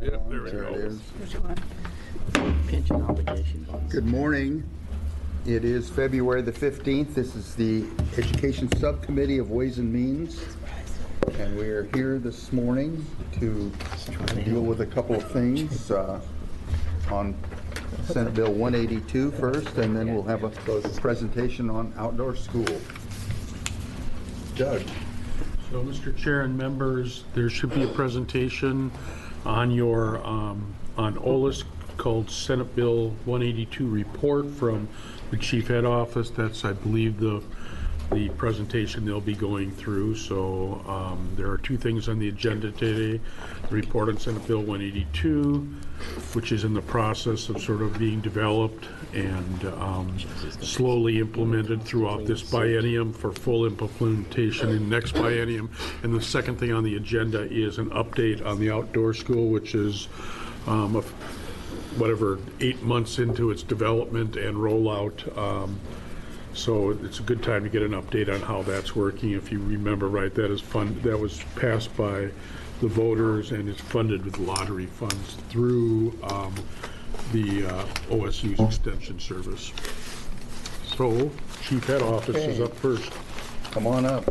Yep, there it is. Pension obligation bonds. Good morning. It is February the 15th. This is the Education Subcommittee of Ways and Means. And we are here this morning to deal with a couple of things on Senate Bill 182 first, and then we'll have a presentation on outdoor school. Doug. So, Mr. Chair and members, there should be a presentation on your on OLS called Senate Bill 182 report from the Chief Head Office. That's, I believe, the presentation they'll be going through. So there are two things on the agenda today: the report on Senate Bill 182, which is in the process of sort of being developed and slowly implemented throughout this biennium for full implementation in next biennium. And the second thing on the agenda is an update on the outdoor school, which is whatever, 8 months into its development and rollout. So it's a good time to get an update on how that's working. If you remember right, that was passed by the voters, and it's funded with lottery funds through the OSU's Extension Service. So Chief Head Office is up first. Come on up.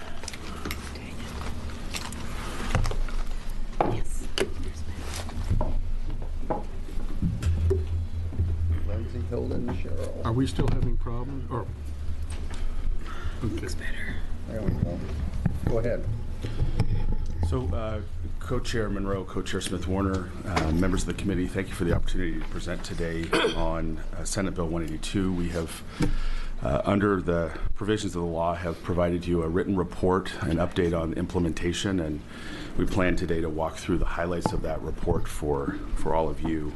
Yes. Lindsay, Hilden, Cheryl. Are we still having problems? Or okay. Better. There we go. Go ahead. So, Co-Chair Monroe, Co-Chair Smith-Warner, members of the committee, thank you for the opportunity to present today on Senate Bill 182. We have, under the provisions of the law, have provided you a written report, an update on implementation, and we plan today to walk through the highlights of that report for all of you.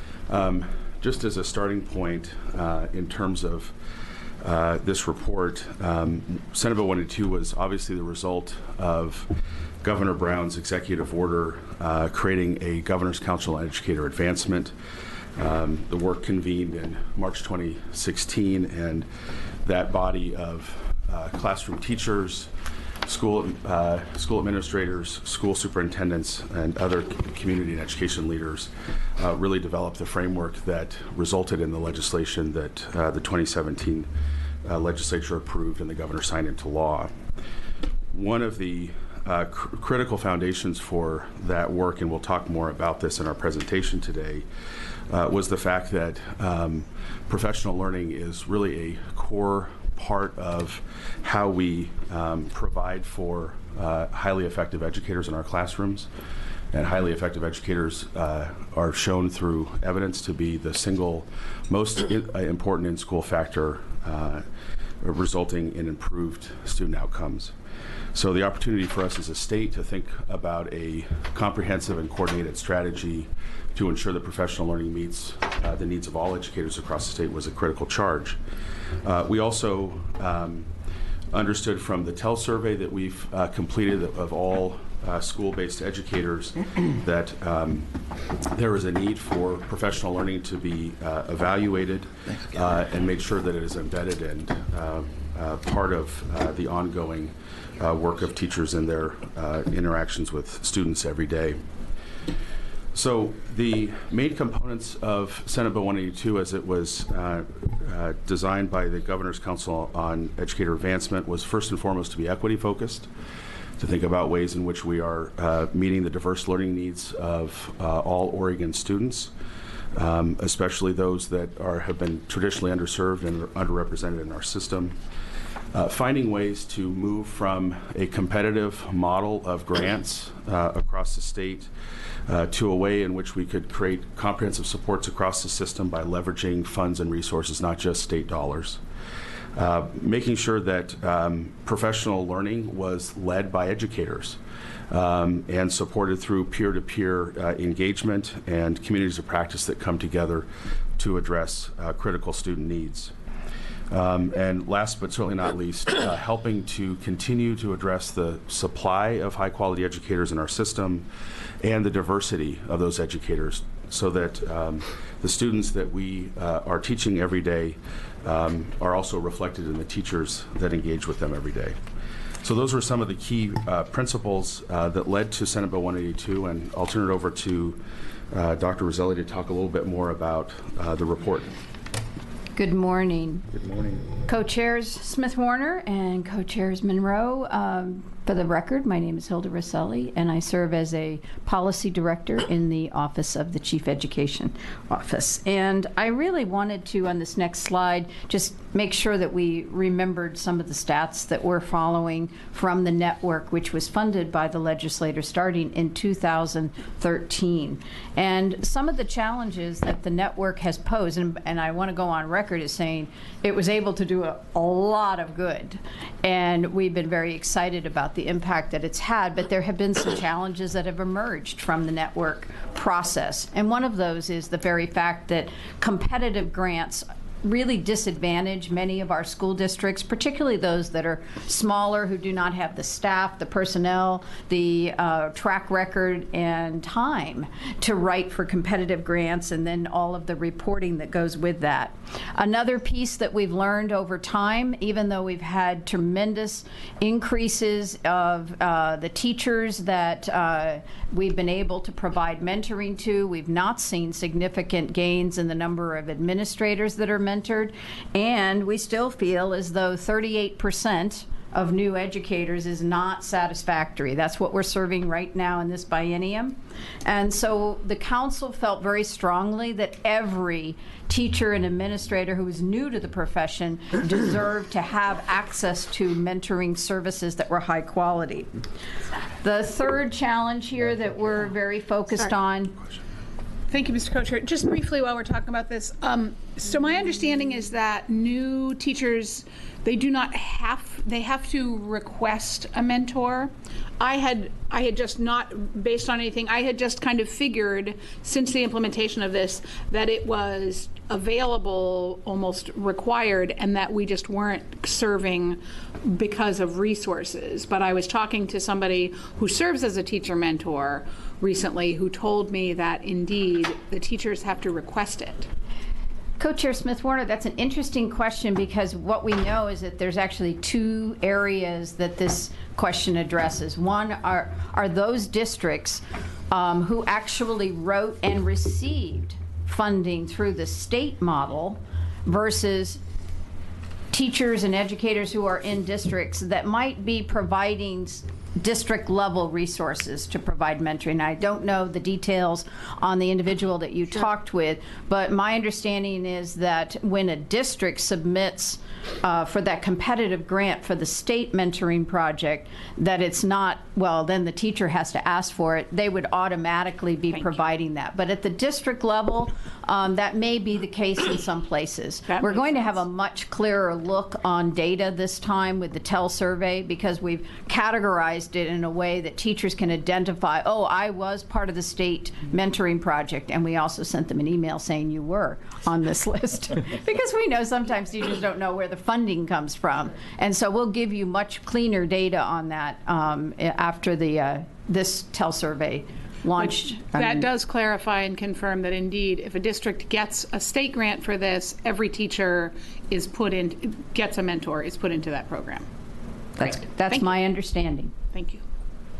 Just as a starting point, in terms of this report, Senate Bill 182 was obviously the result of Governor Brown's executive order creating a Governor's Council on Educator Advancement. The work convened in March 2016, and that body of classroom teachers, school administrators, school superintendents, and other community and education leaders really developed the framework that resulted in the legislation that the 2017 legislature approved and the governor signed into law. One of the critical foundations for that work, and we'll talk more about this in our presentation today, was the fact that professional learning is really a core part of how we provide for highly effective educators in our classrooms. And highly effective educators are shown through evidence to be the single most important in-school factor resulting in improved student outcomes. So the opportunity for us as a state to think about a comprehensive and coordinated strategy to ensure that professional learning meets the needs of all educators across the state was a critical charge. We also understood from the TEL survey that we've completed of all school-based educators that there is a need for professional learning to be evaluated and made sure that it is embedded and part of the ongoing work of teachers in their interactions with students every day. So the main components of Senate Bill 182 as it was designed by the Governor's Council on Educator Advancement was first and foremost to be equity focused, to think about ways in which we are meeting the diverse learning needs of all Oregon students, especially those that have been traditionally underserved and underrepresented in our system. Finding ways to move from a competitive model of grants across the state to a way in which we could create comprehensive supports across the system by leveraging funds and resources, not just state dollars. Making sure that professional learning was led by educators and supported through peer-to-peer engagement and communities of practice that come together to address critical student needs. And last but certainly not least, helping to continue to address the supply of high-quality educators in our system and the diversity of those educators so that the students that we are teaching every day are also reflected in the teachers that engage with them every day. So those were some of the key principles that led to Senate Bill 182, and I'll turn it over to Dr. Roselli to talk a little bit more about the report. Good morning. Good morning. Co-chairs Smith Warner and co-chairs Monroe. For the record, my name is Hilda Roselli, and I serve as a policy director in the Office of the Chief Education Office. And I really wanted to, on this next slide, just make sure that we remembered some of the stats that we're following from the network, which was funded by the legislator starting in 2013. And some of the challenges that the network has posed, and I want to go on record as saying it was able to do a lot of good. And we've been very excited about the impact that it's had, but there have been some challenges that have emerged from the network process. And one of those is the very fact that competitive grants really disadvantage many of our school districts, particularly those that are smaller, who do not have the staff, the personnel, the track record and time to write for competitive grants, and then all of the reporting that goes with that. Another piece that we've learned over time, even though we've had tremendous increases of the teachers that we've been able to provide mentoring to, we've not seen significant gains in the number of administrators that are mentored, and we still feel as though 38% of new educators is not satisfactory. That's what we're serving right now in this biennium. And so the council felt very strongly that every teacher and administrator who is new to the profession deserved to have access to mentoring services that were high quality. The third challenge here that we're very focused on. Thank you, Mr. Co-Chair. Just briefly while we're talking about this, so my understanding is that new teachers, they have to request a mentor. I had just not based on anything, I had just kind of figured since the implementation of this that it was available, almost required, and that we just weren't serving because of resources. But I was talking to somebody who serves as a teacher mentor recently who told me that indeed the teachers have to request it. Co-Chair Smith Warner, that's an interesting question, because what we know is that there's actually two areas that this question addresses. One are those districts who actually wrote and received funding through the state model versus teachers and educators who are in districts that might be providing district level resources to provide mentoring. I don't know the details on the individual that you talked with, but my understanding is that when a district submits for that competitive grant for the state mentoring project, that it's not, well, then the teacher has to ask for it. They would automatically be providing that. But at the district level, that may be the case in some places. We're going to have a much clearer look on data this time with the TEL survey, because we've categorized it in a way that teachers can identify, oh, I was part of the state mentoring project, and we also sent them an email saying you were on this list. Because we know sometimes teachers don't know where the funding comes from. And so we'll give you much cleaner data on that after the this TEL survey launched. That does clarify and confirm that indeed, if a district gets a state grant for this, every teacher is gets a mentor, is put into that program. That's my understanding. Thank you.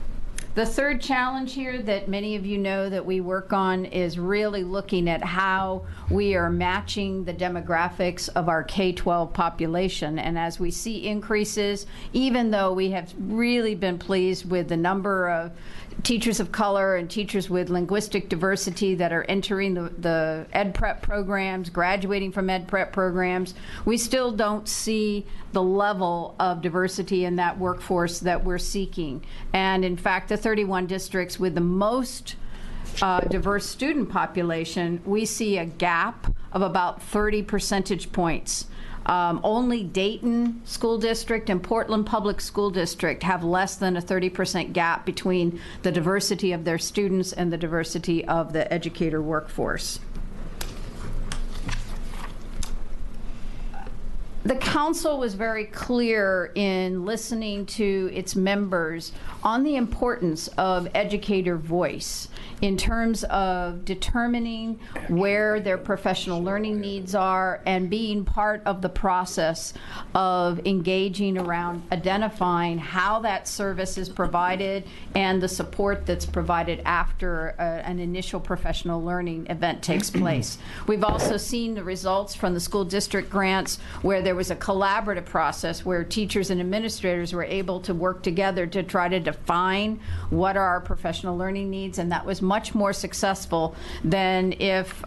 The third challenge here that many of you know that we work on is really looking at how we are matching the demographics of our K-12 population. And as we see increases, even though we have really been pleased with the number of teachers of color and teachers with linguistic diversity that are entering the Ed Prep programs, graduating from Ed Prep programs, we still don't see the level of diversity in that workforce that we're seeking. And in fact, the 31 districts with the most diverse student population, we see a gap of about 30 percentage points. Only Dayton School District and Portland Public School District have less than a 30% gap between the diversity of their students and the diversity of the educator workforce. The council was very clear in listening to its members on the importance of educator voice in terms of determining where their professional learning needs are and being part of the process of engaging around identifying how that service is provided and the support that's provided after an initial professional learning event takes place. We've also seen the results from the school district grants where there was a collaborative process where teachers and administrators were able to work together to try to define what are our professional learning needs, and that was much more successful than if,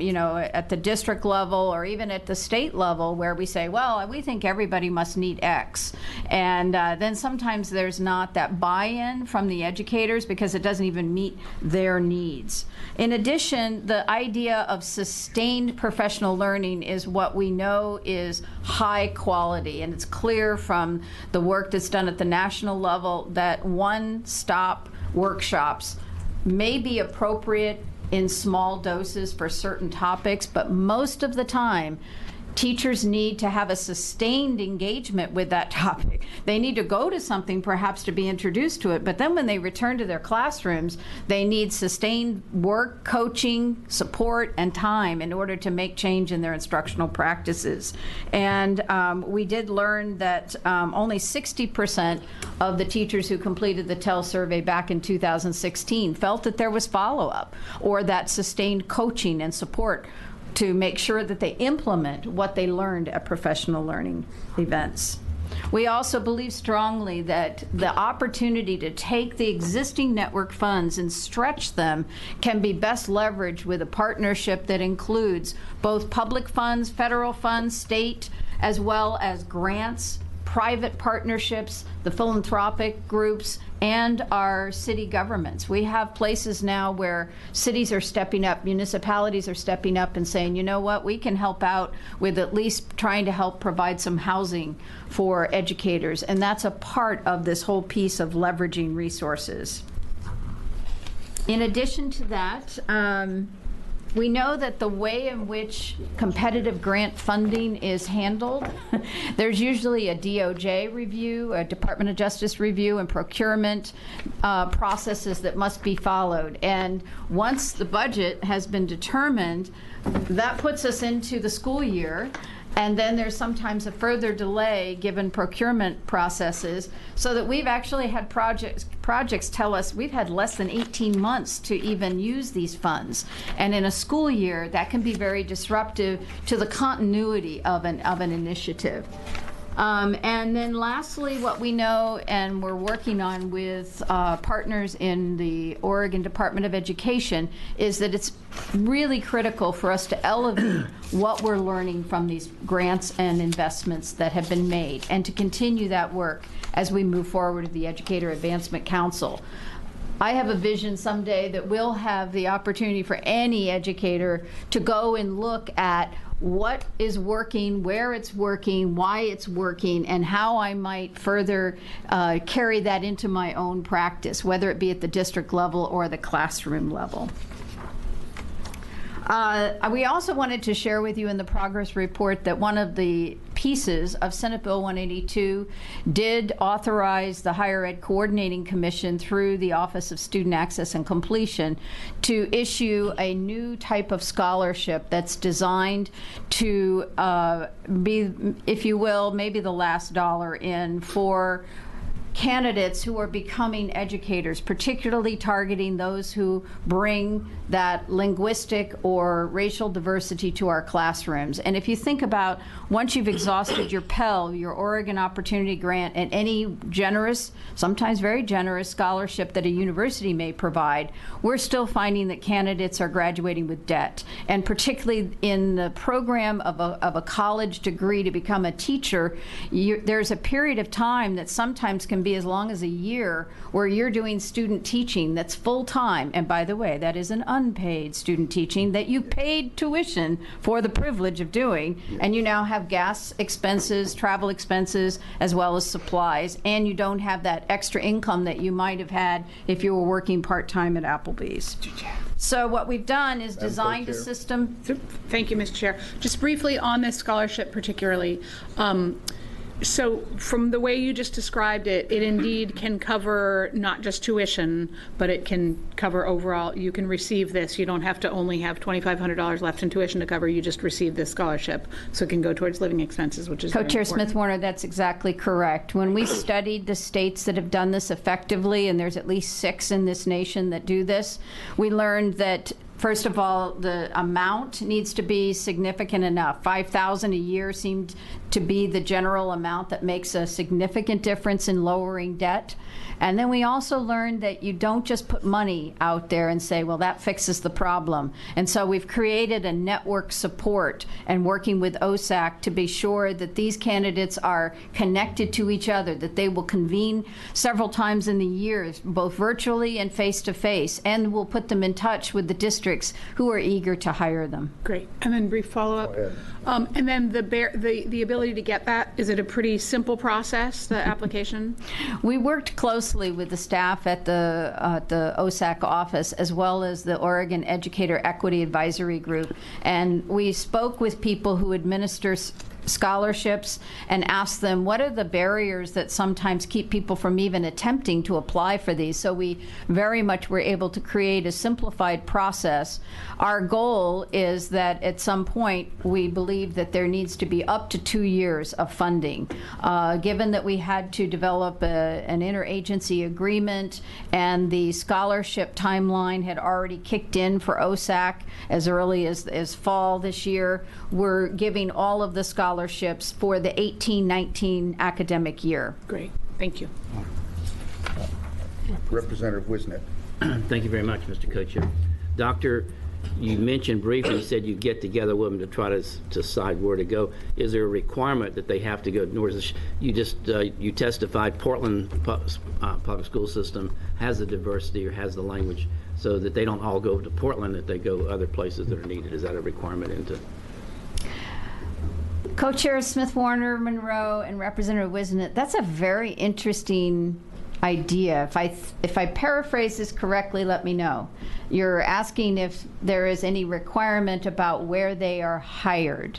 at the district level or even at the state level where we say, well, we think everybody must need X. And then sometimes there's not that buy-in from the educators because it doesn't even meet their needs. In addition, the idea of sustained professional learning is what we know is high quality, and it's clear from the work that's done at the national level that one-stop workshops may be appropriate in small doses for certain topics, but most of the time, teachers need to have a sustained engagement with that topic. They need to go to something perhaps to be introduced to it, but then when they return to their classrooms, they need sustained work, coaching, support, and time in order to make change in their instructional practices. And we did learn that only 60% of the teachers who completed the TEL survey back in 2016 felt that there was follow-up or that sustained coaching and support to make sure that they implement what they learned at professional learning events. We also believe strongly that the opportunity to take the existing network funds and stretch them can be best leveraged with a partnership that includes both public funds, federal funds, state, as well as grants, private partnerships, the philanthropic groups, and our city governments. We have places now where cities are stepping up, municipalities are stepping up and saying, you know what, we can help out with at least trying to help provide some housing for educators, and that's a part of this whole piece of leveraging resources. In addition to that, we know that the way in which competitive grant funding is handled, there's usually a DOJ review, a Department of Justice review, and procurement processes that must be followed. And once the budget has been determined, that puts us into the school year. And then there's sometimes a further delay given procurement processes, so that we've actually had projects tell us we've had less than 18 months to even use these funds. And in a school year, that can be very disruptive to the continuity of an initiative. And then lastly, what we know, and we're working on with partners in the Oregon Department of Education, is that it's really critical for us to elevate what we're learning from these grants and investments that have been made, and to continue that work as we move forward with the Educator Advancement Council. I have a vision someday that we'll have the opportunity for any educator to go and look at what is working, where it's working, why it's working, and how I might further carry that into my own practice, whether it be at the district level or the classroom level. We also wanted to share with you in the progress report that one of the pieces of Senate Bill 182 did authorize the Higher Ed Coordinating Commission through the Office of Student Access and Completion to issue a new type of scholarship that's designed to be, if you will, maybe the last dollar in for candidates who are becoming educators, particularly targeting those who bring that linguistic or racial diversity to our classrooms. And if you think about, once you've exhausted your Pell, your Oregon Opportunity Grant, and any generous, sometimes very generous scholarship that a university may provide, we're still finding that candidates are graduating with debt. And particularly in the program of a college degree to become a teacher, there's a period of time that sometimes can can be as long as a year where you're doing student teaching that's full-time. And by the way, that is an unpaid student teaching that you paid tuition for the privilege of doing. And you now have gas expenses, travel expenses, as well as supplies. And you don't have that extra income that you might have had if you were working part-time at Applebee's. So what we've done is designed a Co-Chair. system. Thank you, Mr. Chair. Just briefly on this scholarship particularly, so from the way you just described it, it indeed can cover not just tuition, but it can cover overall, you can receive this. You don't have to only have $2,500 left in tuition to cover, you just receive this scholarship. So it can go towards living expenses, which is very Co-Chair important. Smith-Warner, that's exactly correct. When we studied the states that have done this effectively, and there's at least 6 in this nation that do this, we learned that first of all, the amount needs to be significant enough. $5,000 a year seemed to be the general amount that makes a significant difference in lowering debt. And then we also learned that you don't just put money out there and say, well, that fixes the problem. And so we've created a network support and working with OSAC to be sure that these candidates are connected to each other, that they will convene several times in the year, both virtually and face-to-face, and we'll put them in touch with the districts who are eager to hire them. Great. And then brief follow-up. Go ahead. And then the ability to get that, is it a pretty simple process, the application? We worked closely with the staff at the OSAC office as well as the Oregon Educator Equity Advisory Group, and we spoke with people who administer scholarships and asked them what are the barriers that sometimes keep people from even attempting to apply for these. So we very much were able to create a simplified process. Our goal is that at some point we believe that there needs to be up to 2 years of funding. Given that we had to develop an interagency agreement and the scholarship timeline had already kicked in for OSAC as early as fall this year, we're giving all of the scholarships for the 18-19 academic year. Great. Thank you. Representative Wisnet. Thank you very much, Mr. Co-Chair. Doctor, you mentioned briefly, you said you get together with them to try to decide where to go. Is there a requirement that they have to go north? You testified Portland public school system has the diversity or has the language so that they don't all go to Portland, that they go other places that are needed. Is that a requirement into? Co-Chair Smith-Warner, Monroe, and Representative Wisnet, that's a very interesting idea. If I paraphrase this correctly, let me know. You're asking if there is any requirement about where they are hired.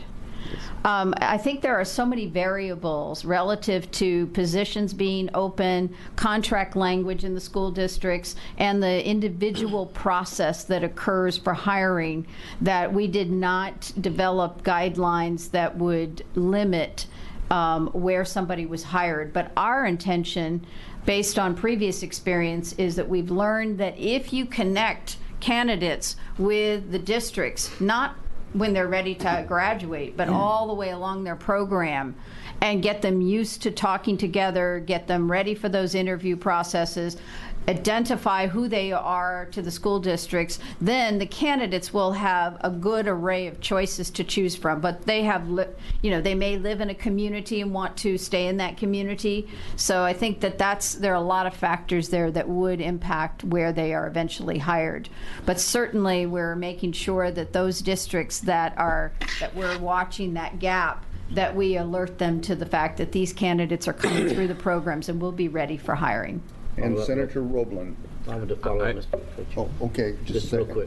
I think there are so many variables relative to positions being open, contract language in the school districts, and the individual process that occurs for hiring that we did not develop guidelines that would limit where somebody was hired. But our intention, based on previous experience, is that we've learned that if you connect candidates with the districts, not when they're ready to graduate, but all the way along their program, and get them used to talking together, get them ready for those interview processes, identify who they are to the school districts, then the candidates will have a good array of choices to choose from. But they have, they may live in a community and want to stay in that community. So I think that there are a lot of factors there that would impact where they are eventually hired. But certainly we're making sure that those districts that we're watching that gap, that we alert them to the fact that these candidates are coming through the programs and will be ready for hiring. And Senator Roblin. I want to follow up, Mr. Co-Chair. Oh, okay, just a real second. quick.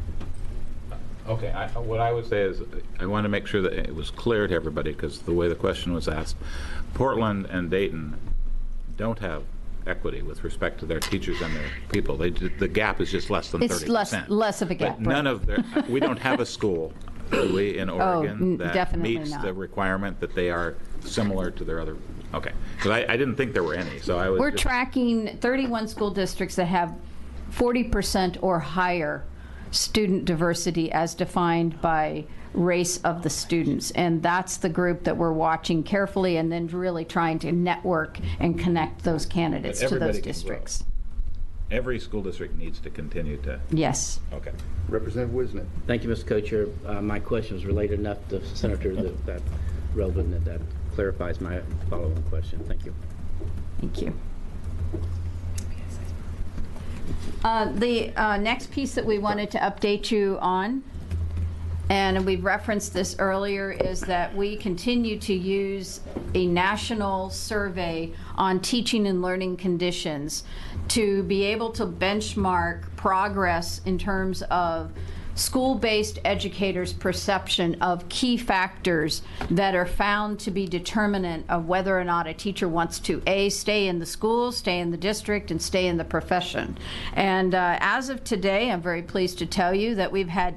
Okay. Okay, what I would say is I want to make sure that it was clear to everybody, because the way the question was asked, Portland and Dayton don't have equity with respect to their teachers and their people. The gap is just less than 30%. It's less of a gap. But none of their, we don't have a school, do we, in Oregon that definitely meets not. the requirement that they are similar to their other, okay. Because I didn't think there were any, so I was We're just- tracking 31 school districts that have 40% or higher student diversity as defined by race of the students. And that's the group that we're watching carefully and then really trying to network and connect those candidates But to those everybody can districts. Every school district needs to continue to, Yes. okay. Representative Wisnet. Thank you, Mr. Co-Chair. My question was related enough to Senator that relevant that clarifies my follow-up question. Thank you. Thank you. The next piece that we wanted to update you on, and we've referenced this earlier, is that we continue to use a national survey on teaching and learning conditions to be able to benchmark progress in terms of school-based educators' perception of key factors that are found to be determinant of whether or not a teacher wants to, A, stay in the school, stay in the district, and stay in the profession. And as of today, I'm very pleased to tell you that we've had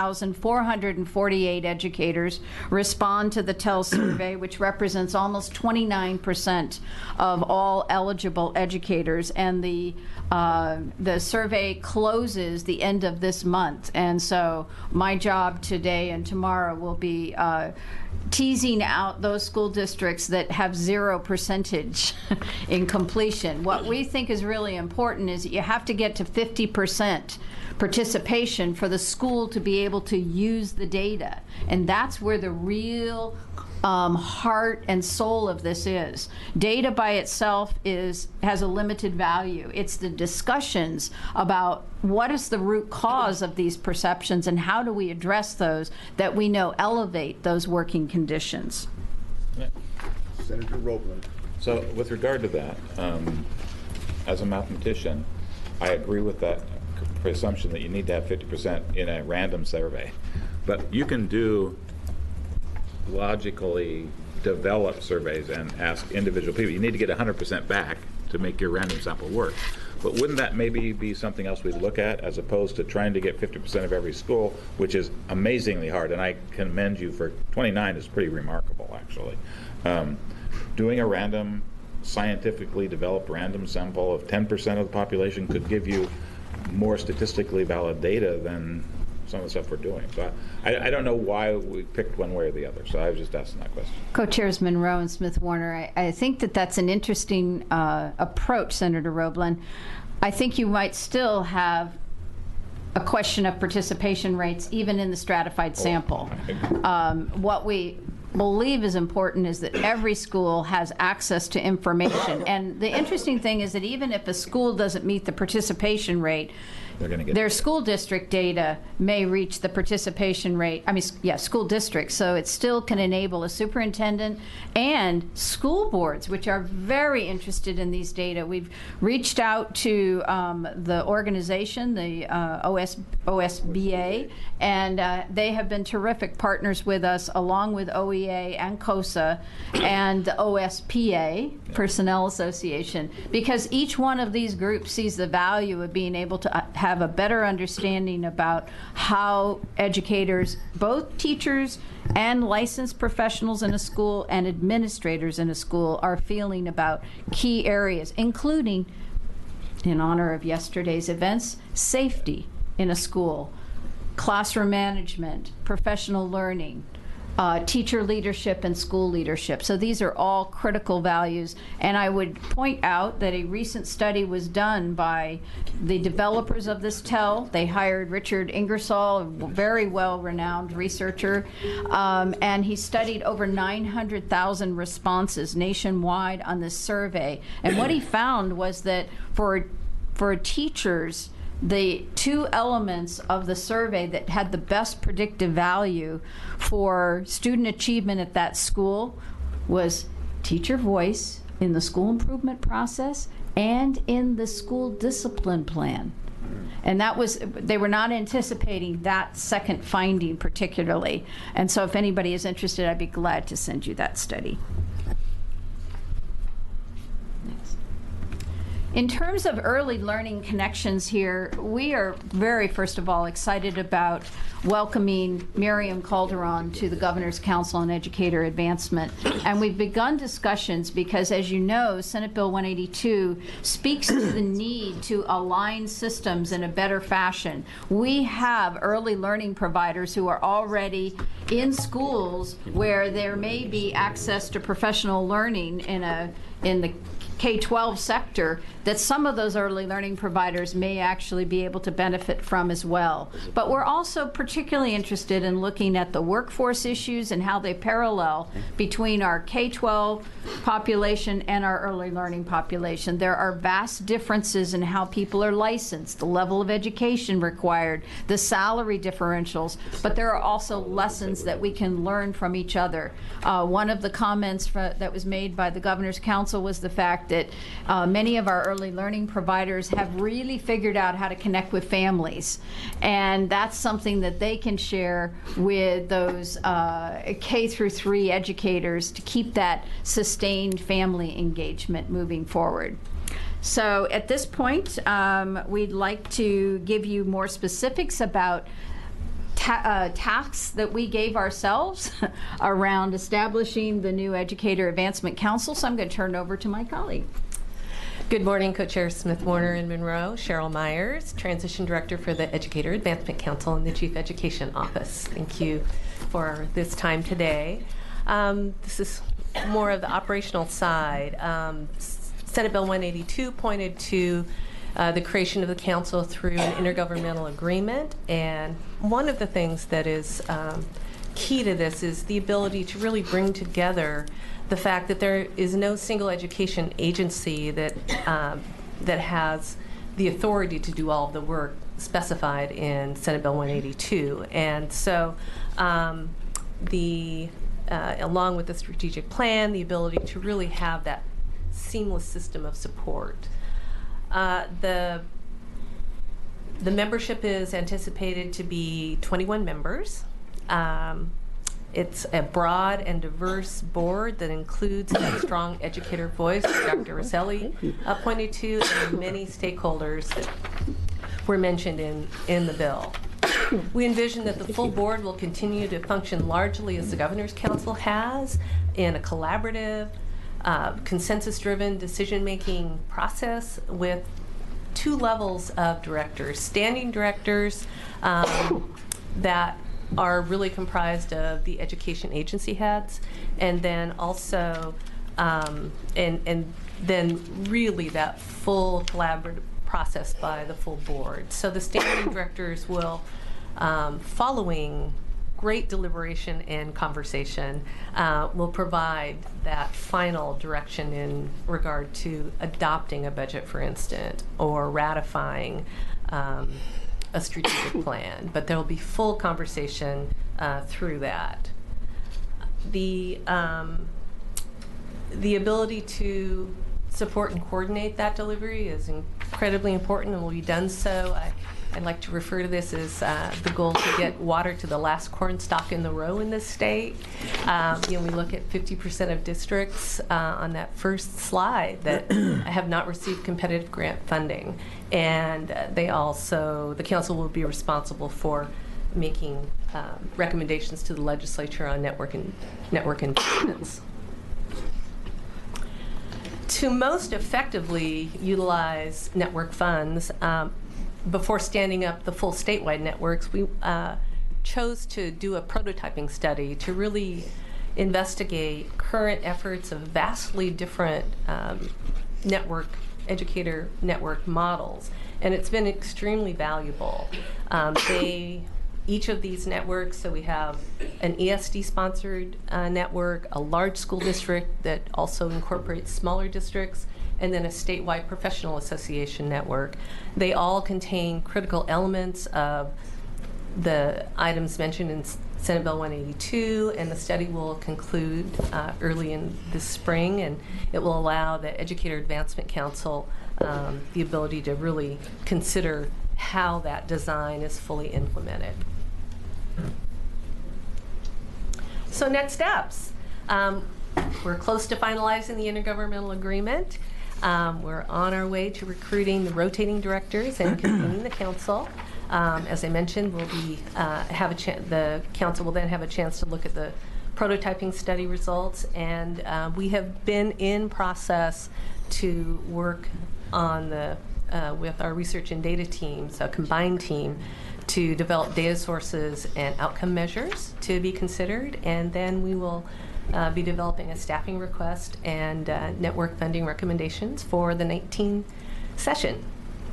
10,448 educators respond to the TEL survey, which represents almost 29% of all eligible educators. And the survey closes the end of this month. And so my job today and tomorrow will be teasing out those school districts that have 0% in completion. What we think is really important is that you have to get to 50% participation for the school to be able to use the data. And that's where the real heart and soul of this is. Data by itself has a limited value. It's the discussions about what is the root cause of these perceptions and how do we address those that we know elevate those working conditions. Senator Roebland. So with regard to that, as a mathematician, I agree with that presumption that you need to have 50% in a random survey. But you can do logically develop surveys and ask individual people. You need to get 100% back to make your random sample work. But wouldn't that maybe be something else we'd look at, as opposed to trying to get 50% of every school, which is amazingly hard, and I commend you for 29 is pretty remarkable, actually. Doing a random, scientifically developed random sample of 10% of the population could give you more statistically valid data than some of the stuff we're doing. So I don't know why we picked one way or the other, so I was just asking that question. Co-chairs Monroe and Smith Warner, I think that that's an interesting approach, Senator Roebland. I think you might still have a question of participation rates even in the stratified sample. What we believe is important is that every school has access to information. And the interesting thing is that even if a school doesn't meet the participation rate, their school district data may reach the participation rate, school districts, so it still can enable a superintendent and school boards, which are very interested in these data. We've reached out to the organization, the OSBA, and they have been terrific partners with us, along with OEA and COSA and the OSPA, Personnel Association, because each one of these groups sees the value of being able to have a better understanding about how educators, both teachers and licensed professionals in a school and administrators in a school, are feeling about key areas, including, in honor of yesterday's events, safety in a school, classroom management, professional learning, teacher leadership and school leadership. So these are all critical values. And I would point out that a recent study was done by the developers of this TEL. They hired Richard Ingersoll, a very well-renowned researcher, and he studied over 900,000 responses nationwide on this survey. And what he found was that for teachers, the two elements of the survey that had the best predictive value for student achievement at that school was teacher voice in the school improvement process and in the school discipline plan. And that was, they were not anticipating that second finding particularly. And so if anybody is interested, I'd be glad to send you that study. In terms of early learning connections here, we are very, first of all, excited about welcoming Miriam Calderon to the Governor's Council on Educator Advancement. And we've begun discussions because, as you know, Senate Bill 182 speaks to the need to align systems in a better fashion. We have early learning providers who are already in schools where there may be access to professional learning in the K-12 sector that some of those early learning providers may actually be able to benefit from as well. But we're also particularly interested in looking at the workforce issues and how they parallel between our K-12 population and our early learning population. There are vast differences in how people are licensed, the level of education required, the salary differentials, but there are also lessons that we can learn from each other. One of the comments that was made by the Governor's Council was the fact that many of our early learning providers have really figured out how to connect with families, and that's something that they can share with those K through 3 educators to keep that sustained family engagement moving forward. So at this point, we'd like to give you more specifics about tasks that we gave ourselves around establishing the new Educator Advancement Council. So I'm going to turn it over to my colleague. Good morning, Co-Chair Smith Warner and Monroe. Cheryl Myers, Transition Director for the Educator Advancement Council in the Chief Education Office. Thank you for this time today. This is more of the operational side. Senate Bill 182 pointed to the creation of the council through an intergovernmental agreement, and one of the things that is key to this is the ability to really bring together the fact that there is no single education agency that that has the authority to do all of the work specified in Senate Bill 182. And so along with the strategic plan, the ability to really have that seamless system of support. The membership is anticipated to be 21 members. It's a broad and diverse board that includes a strong educator voice, Dr. Rosselli pointed to, and many stakeholders that were mentioned in the bill. We envision that the full board will continue to function largely as the Governor's Council has, in a collaborative, consensus-driven decision-making process with 2 levels of directors: standing directors that are really comprised of the education agency heads, and then also and then really that full collaborative process by the full board. So the standing directors will, following great deliberation and conversation, will provide that final direction in regard to adopting a budget, for instance, or ratifying a strategic plan. But there will be full conversation through that. The ability to support and coordinate that delivery is incredibly important, and will be done so. I'd like to refer to this as the goal to get water to the last corn stalk in the row in this state. We look at 50% of districts on that first slide that have not received competitive grant funding. And the council will be responsible for making recommendations to the legislature on network investments. To most effectively utilize network funds, before standing up the full statewide networks, we chose to do a prototyping study to really investigate current efforts of vastly different educator network models, and it's been extremely valuable. Each of these networks, so we have an ESD-sponsored network, a large school district that also incorporates smaller districts, and then a statewide professional association network. They all contain critical elements of the items mentioned in Senate Bill 182, and the study will conclude early in this spring, and it will allow the Educator Advancement Council the ability to really consider how that design is fully implemented. So next steps. We're close to finalizing the intergovernmental agreement. We're on our way to recruiting the rotating directors and convening the council. As I mentioned, the council will then have a chance to look at the prototyping study results, and we have been in process to work on with our research and data teams, a combined team, to develop data sources and outcome measures to be considered, and then we will be developing a staffing request and network funding recommendations for the 19 session.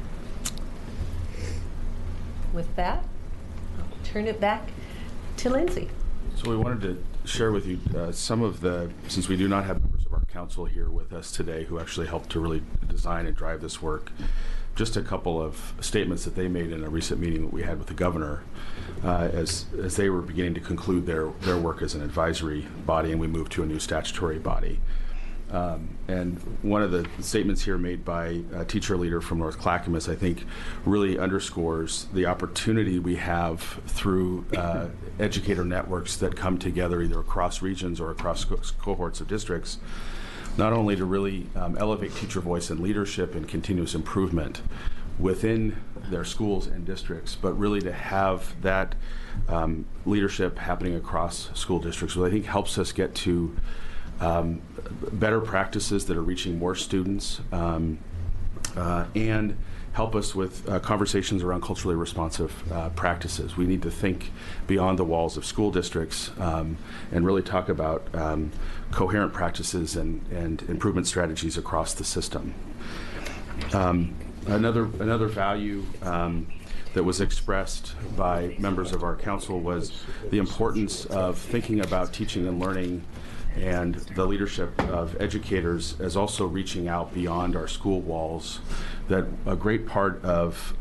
With that, I'll turn it back to Lindsay. So we wanted to share with you some of since we do not have members of our council here with us today who actually helped to really design and drive this work. Just a couple of statements that they made in a recent meeting that we had with the governor as they were beginning to conclude their work as an advisory body, and we moved to a new statutory body. And one of the statements here made by a teacher leader from North Clackamas, I think, really underscores the opportunity we have through educator networks that come together either across regions or across cohorts of districts, not only to really elevate teacher voice and leadership and continuous improvement within their schools and districts, but really to have that leadership happening across school districts, which I think helps us get to better practices that are reaching more students and help us with conversations around culturally responsive practices. We need to think beyond the walls of school districts and really talk about coherent practices and improvement strategies across the system. Another value that was expressed by members of our council was the importance of thinking about teaching and learning and the leadership of educators as also reaching out beyond our school walls. That a great part of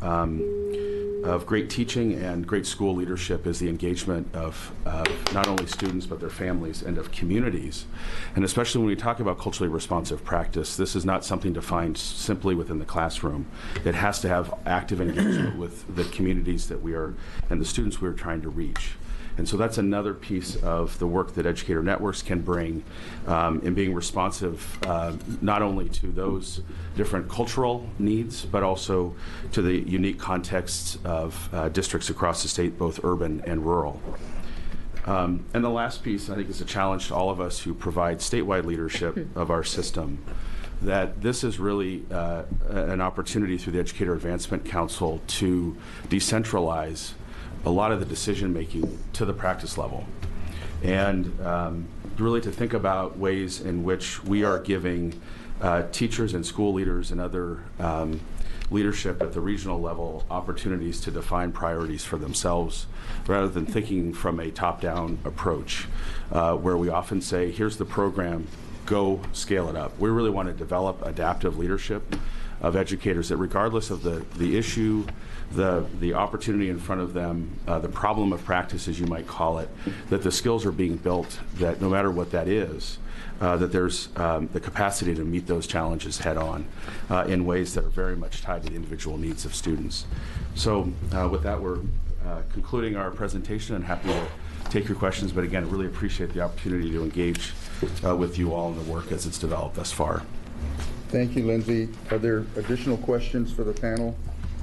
great teaching and great school leadership is the engagement of not only students but their families and of communities. And especially when we talk about culturally responsive practice, this is not something to find simply within the classroom. It has to have active engagement with the communities that we are and the students we are trying to reach. And so that's another piece of the work that educator networks can bring in being responsive not only to those different cultural needs, but also to the unique contexts of districts across the state, both urban and rural. And the last piece, I think, is a challenge to all of us who provide statewide leadership of our system, that this is really an opportunity through the Educator Advancement Council to decentralize a lot of the decision making to the practice level, and really to think about ways in which we are giving teachers and school leaders and other leadership at the regional level opportunities to define priorities for themselves, rather than thinking from a top-down approach where we often say, here's the program, go scale it up. We really want to develop adaptive leadership of educators that regardless of the issue, the opportunity in front of them, the problem of practice, as you might call it, that the skills are being built, that no matter what that is, that there's the capacity to meet those challenges head on in ways that are very much tied to the individual needs of students. So with that, we're concluding our presentation and happy to take your questions, but again, really appreciate the opportunity to engage with you all in the work as it's developed thus far. Thank you, Lindsay. Are there additional questions for the panel?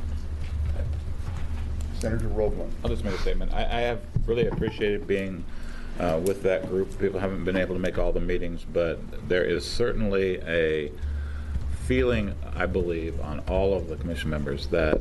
Senator Roeblen. I'll just make a statement. I have really appreciated being with that group. People haven't been able to make all the meetings, but there is certainly a feeling, I believe, on all of the commission members that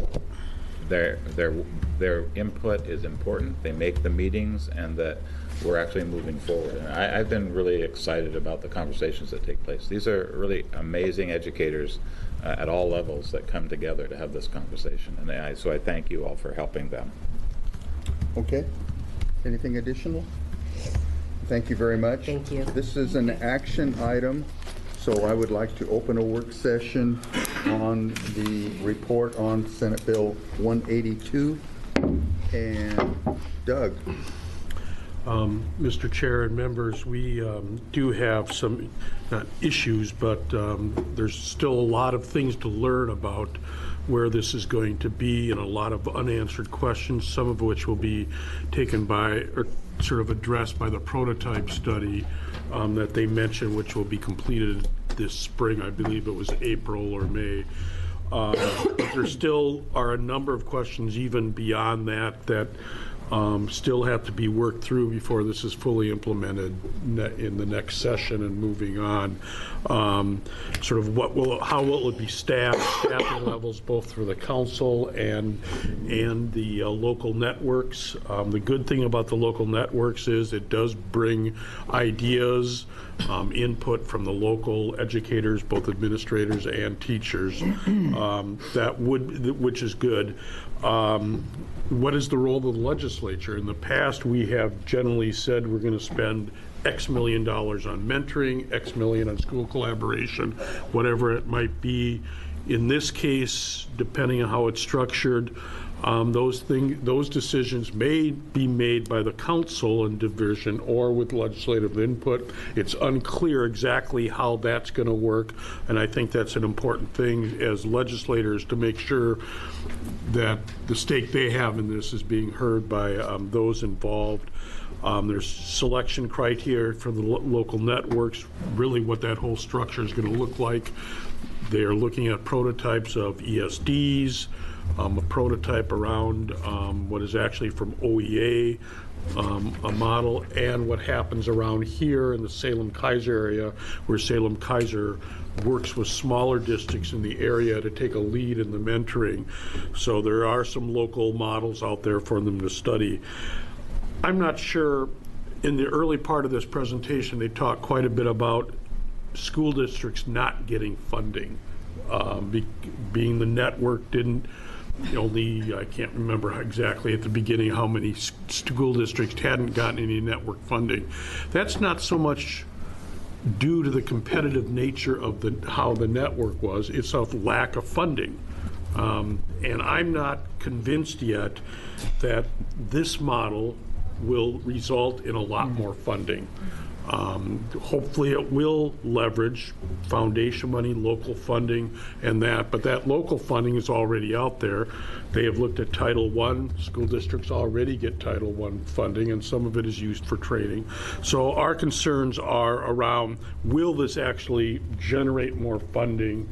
their input is important. They make the meetings, and that we're actually moving forward. And I've been really excited about the conversations that take place. These are really amazing educators at all levels that come together to have this conversation. And so I thank you all for helping them. Okay. Anything additional? Thank you very much. Thank you. This is an action item, so I would like to open a work session on the report on Senate Bill 182. And Doug. Mr. Chair and members, we do have some, not issues, but there's still a lot of things to learn about where this is going to be, and a lot of unanswered questions, some of which will be taken by, or sort of addressed by the prototype study that they mentioned, which will be completed this spring. I believe it was April or May. There still are a number of questions even beyond that still have to be worked through before this is fully implemented in the next session and moving on. Sort of how will it be staffing levels both for the council and the local networks. The good thing about the local networks is it does bring ideas, input from the local educators, both administrators and teachers, which is good. What is the role of the legislature? In the past, we have generally said we're going to spend X million dollars on mentoring, X million on school collaboration, whatever it might be. In this case, depending on how it's structured, those decisions may be made by the council and division or with legislative input. It's unclear exactly how that's going to work, and I think that's an important thing as legislators to make sure that the stake they have in this is being heard by those involved. There's selection criteria for the local networks, really what that whole structure is going to look like. They are looking at prototypes of ESDs, a prototype around what is actually from OEA, a model, and what happens around here in the Salem-Keizer area, where Salem-Keizer works with smaller districts in the area to take a lead in the mentoring. So there are some local models out there for them to study. I'm not sure, in the early part of this presentation, they talked quite a bit about school districts not getting funding. Being the network didn't, I can't remember exactly at the beginning how many school districts hadn't gotten any network funding. That's not so much due to the competitive nature of how the network was, it's a lack of funding. And I'm not convinced yet that this model will result in a lot more funding. Hopefully it will leverage foundation money, local funding, and that, but that local funding is already out there. They have looked at Title I. School districts already get Title I funding, and some of it is used for training. So our concerns are around, will this actually generate more funding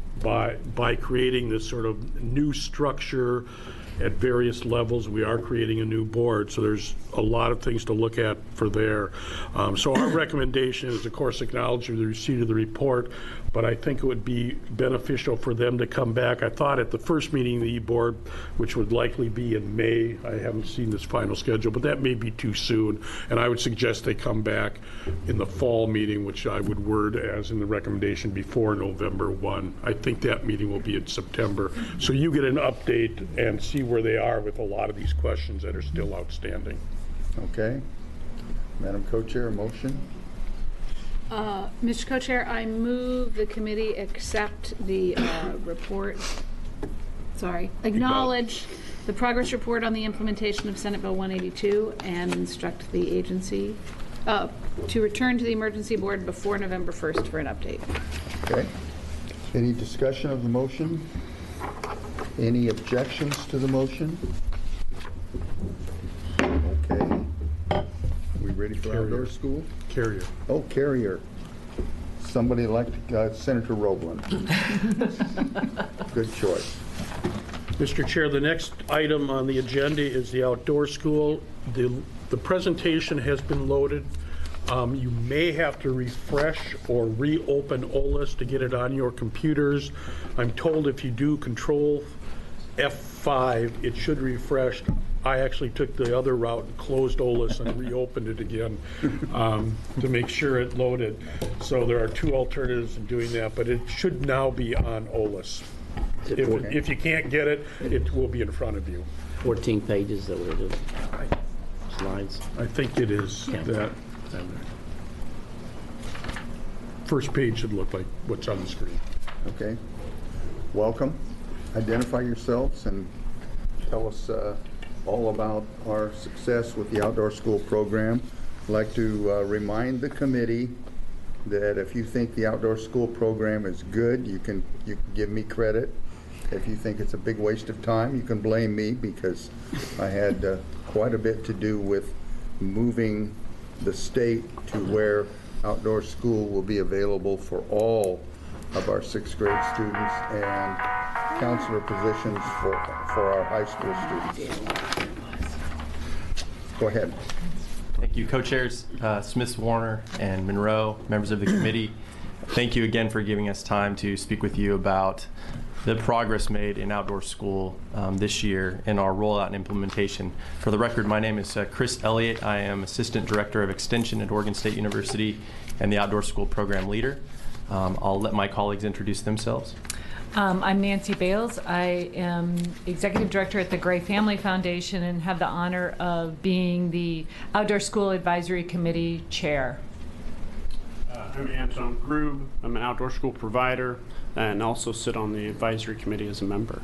by creating this sort of new structure at various levels? We are creating a new board, so there's a lot of things to look at for there. So our recommendation is, of course, acknowledge the receipt of the report, but I think it would be beneficial for them to come back. I thought at the first meeting of the e-board, which would likely be in May, I haven't seen this final schedule, but that may be too soon, and I would suggest they come back in the fall meeting, which I would word as in the recommendation before November 1. I think that meeting will be in September. So you get an update and see where they are with a lot of these questions that are still outstanding. Okay. Madam Co-Chair, a motion? Mr. Co-Chair, I move the committee accept the acknowledge the progress report on the implementation of Senate Bill 182 and instruct the agency to return to the emergency board before November 1st for an update. Okay. Any discussion of the motion? Any objections to the motion? Okay. We ready for outdoor school? Carrier. Oh, Carrier. Somebody like Senator Roebland. Good choice. Mr. Chair, the next item on the agenda is the outdoor school. The presentation has been loaded. You may have to refresh or reopen OLS to get it on your computers. I'm told if you do Control F5, it should refresh. I actually took the other route and closed OLS and reopened it again to make sure it loaded. So there are two alternatives in doing that, but it should now be on OLS. If you can't get it, it will be in front of you. 14 pages, that what it is? Slides? I think it is that. First page should look like what's on the screen. Okay. Welcome. Identify yourselves and tell us all about our success with the outdoor school program. I'd like to remind the committee that if you think the outdoor school program is good, you can give me credit. If you think it's a big waste of time, you can blame me, because I had quite a bit to do with moving the state to where outdoor school will be available for all of our 6th grade students and counselor positions for our high school students. Go ahead. Thank you, co-chairs Smith, Warner, and Monroe, members of the committee. Thank you again for giving us time to speak with you about the progress made in outdoor school this year and our rollout and implementation. For the record, my name is Chris Elliott. I am Assistant Director of Extension at Oregon State University and the Outdoor School Program Leader. I'll let my colleagues introduce themselves. I'm Nancy Bales. I am Executive Director at the Gray Family Foundation and have the honor of being the Outdoor School Advisory Committee Chair. I'm Anton Grube. I'm an outdoor school provider and also sit on the advisory committee as a member.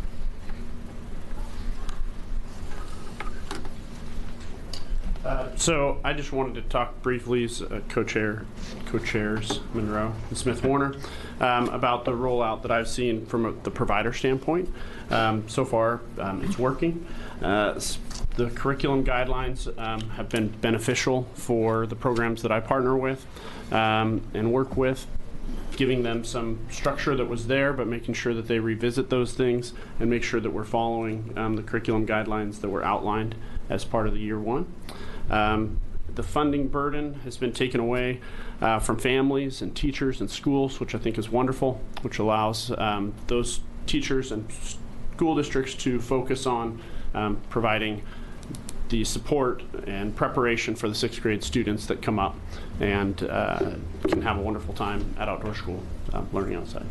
So I just wanted to talk briefly as co-chairs Monroe and Smith Warner about the rollout that I've seen from the provider standpoint. So far, it's working. The curriculum guidelines have been beneficial for the programs that I partner with and work with, giving them some structure that was there, but making sure that they revisit those things and make sure that we're following the curriculum guidelines that were outlined as part of the year one. The funding burden has been taken away from families and teachers and schools, which I think is wonderful, which allows those teachers and school districts to focus on providing the support and preparation for the 6th grade students that come up and can have a wonderful time at outdoor school learning outside.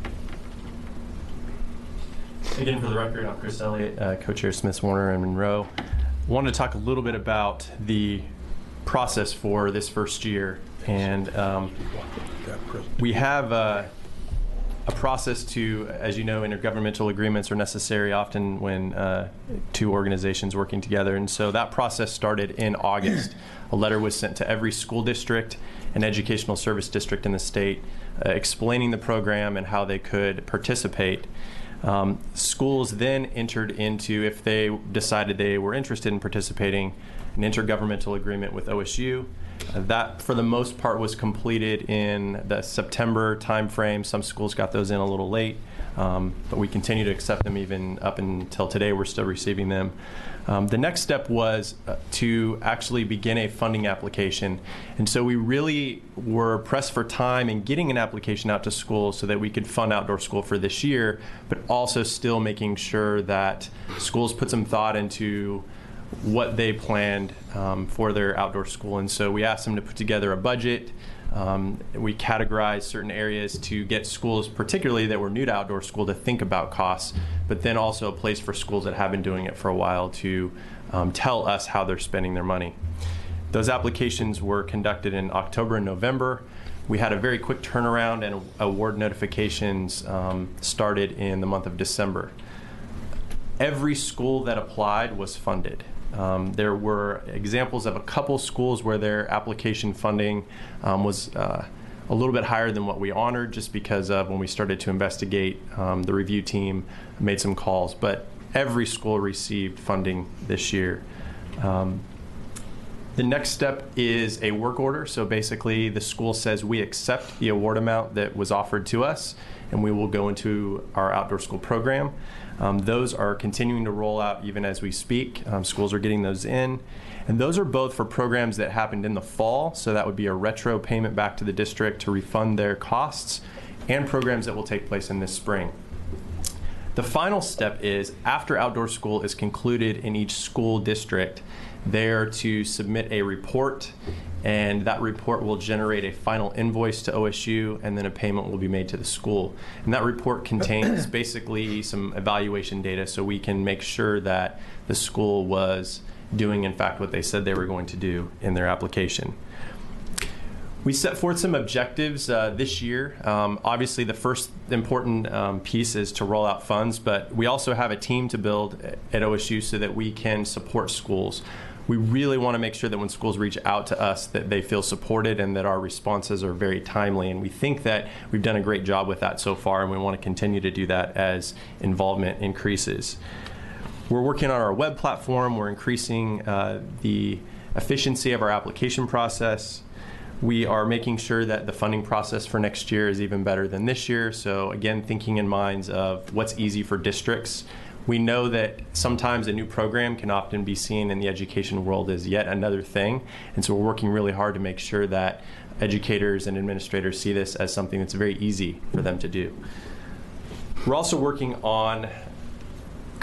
Again, for the record, I'm Chris Elliott, co-chair Smith Warner and Monroe. I wanted to talk a little bit about the process for this first year, and we have a process to, as you know, intergovernmental agreements are necessary often when two organizations working together, and so that process started in August. A letter was sent to every school district and educational service district in the state explaining the program and how they could participate. Schools then entered into, if they decided they were interested in participating, an intergovernmental agreement with OSU. That, for the most part, was completed in the September timeframe. Some schools got those in a little late, but we continue to accept them even up until today. We're still receiving them. The next step was to actually begin a funding application. And so we really were pressed for time in getting an application out to schools so that we could fund outdoor school for this year, but also still making sure that schools put some thought into what they planned for their outdoor school. And so we asked them to put together a budget. We categorized certain areas to get schools, particularly that were new to outdoor school, to think about costs, but then also a place for schools that have been doing it for a while to tell us how they're spending their money. Those applications were conducted in October and November. We had a very quick turnaround, and award notifications started in the month of December. Every school that applied was funded. There were examples of a couple schools where their application funding was a little bit higher than what we honored, just because of when we started to investigate, the review team made some calls, but every school received funding this year. The next step is a work order. So basically the school says we accept the award amount that was offered to us, and we will go into our outdoor school program. Those are continuing to roll out even as we speak. Schools are getting those in. And those are both for programs that happened in the fall, so that would be a retro payment back to the district to refund their costs, and programs that will take place in this spring. The final step is, after outdoor school is concluded in each school district, they're to submit a report, and that report will generate a final invoice to OSU, and then a payment will be made to the school. And that report contains basically some evaluation data, so we can make sure that the school was doing, in fact, what they said they were going to do in their application. We set forth some objectives this year. Obviously, the first important piece is to roll out funds, but we also have a team to build at OSU so that we can support schools. We really want to make sure that when schools reach out to us that they feel supported and that our responses are very timely. And we think that we've done a great job with that so far, and we want to continue to do that as involvement increases. We're working on our web platform. We're increasing the efficiency of our application process. We are making sure that the funding process for next year is even better than this year. So again, thinking in minds of what's easy for districts. We know that sometimes a new program can often be seen in the education world as yet another thing. And so we're working really hard to make sure that educators and administrators see this as something that's very easy for them to do. We're also working on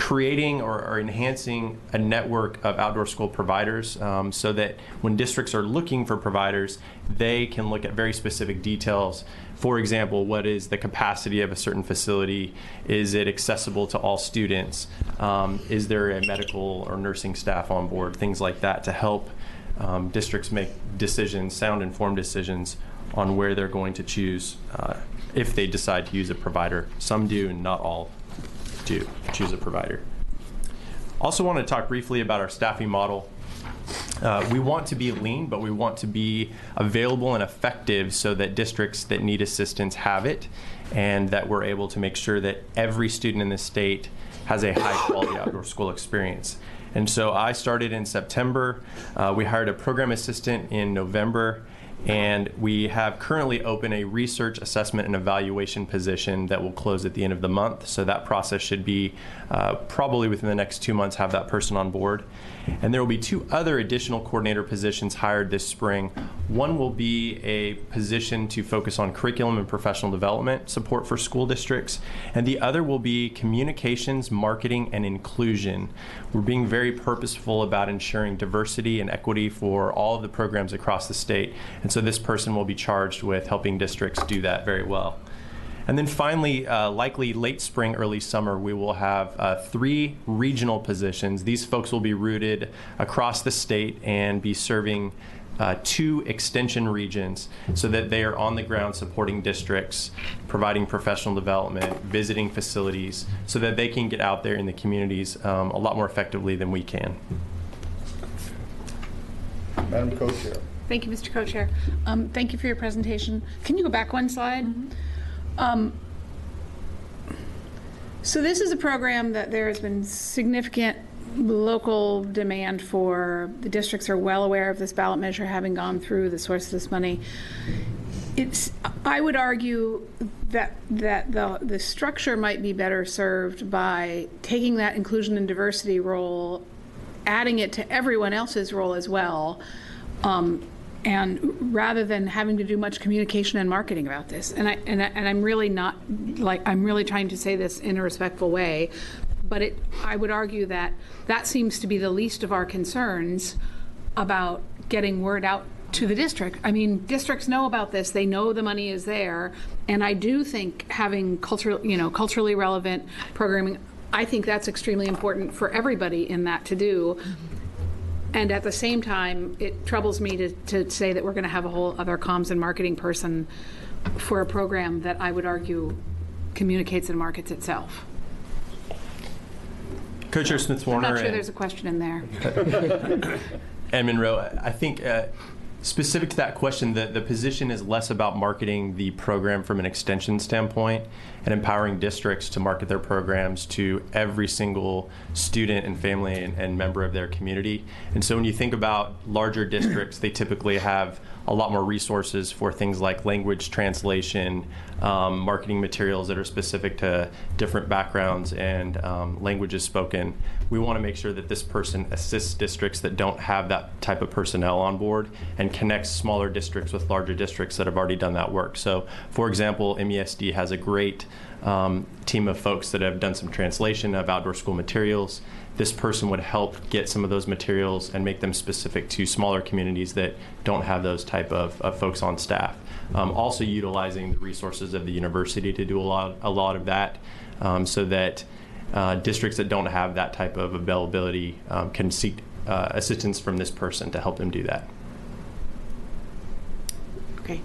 creating or enhancing a network of outdoor school providers so that when districts are looking for providers, they can look at very specific details. For example, what is the capacity of a certain facility? Is it accessible to all students? Is there a medical or nursing staff on board? Things like that to help districts make decisions, sound informed decisions on where they're going to choose if they decide to use a provider. Some do and not all do choose a provider. Also want to talk briefly about our staffing model. We want to be lean, but we want to be available and effective so that districts that need assistance have it, and that we're able to make sure that every student in the state has a high quality outdoor school experience. And so I started in September. We hired a program assistant in November, and we have currently open a research assessment and evaluation position that will close at the end of the month. So that process should be probably within the next 2 months, have that person on board. And there will be 2 other additional coordinator positions hired this spring. One will be a position to focus on curriculum and professional development support for school districts, and the other will be communications, marketing, and inclusion. We're being very purposeful about ensuring diversity and equity for all of the programs across the state, and so this person will be charged with helping districts do that very well. And then finally, likely late spring, early summer, we will have 3 regional positions. These folks will be rooted across the state and be serving 2 extension regions so that they are on the ground supporting districts, providing professional development, visiting facilities, so that they can get out there in the communities a lot more effectively than we can. Madam Co-Chair. Thank you, Mr. Co-Chair. Thank you for your presentation. Can you go back one slide? So this is a program that there has been significant local demand for. The districts are well aware of this ballot measure, having gone through the source of this money. I would argue that the structure might be better served by taking that inclusion and diversity role, adding it to everyone else's role as well, and rather than having to do much communication and marketing about this. And I'm really not, like, I'm really trying to say this in a respectful way, but I would argue that that seems to be the least of our concerns about getting word out to the district. I mean, districts know about this, they know the money is there, and I do think having culturally relevant programming, I think that's extremely important for everybody in that to do. And at the same time, it troubles me to say that we're going to have a whole other comms and marketing person for a program that I would argue communicates and markets itself. Co-Chair Smith-Warner. I'm not sure there's a question in there. And Monroe, I think specific to that question, the position is less about marketing the program from an extension standpoint and empowering districts to market their programs to every single student and family and member of their community. And so when you think about larger districts, they typically have a lot more resources for things like language translation, marketing materials that are specific to different backgrounds and languages spoken. We want to make sure that this person assists districts that don't have that type of personnel on board and connects smaller districts with larger districts that have already done that work. So, for example, MESD has a great team of folks that have done some translation of outdoor school materials. This person would help get some of those materials and make them specific to smaller communities that don't have those type of folks on staff. Also utilizing the resources of the university to do a lot of that so that districts that don't have that type of availability can seek assistance from this person to help them do that. Okay.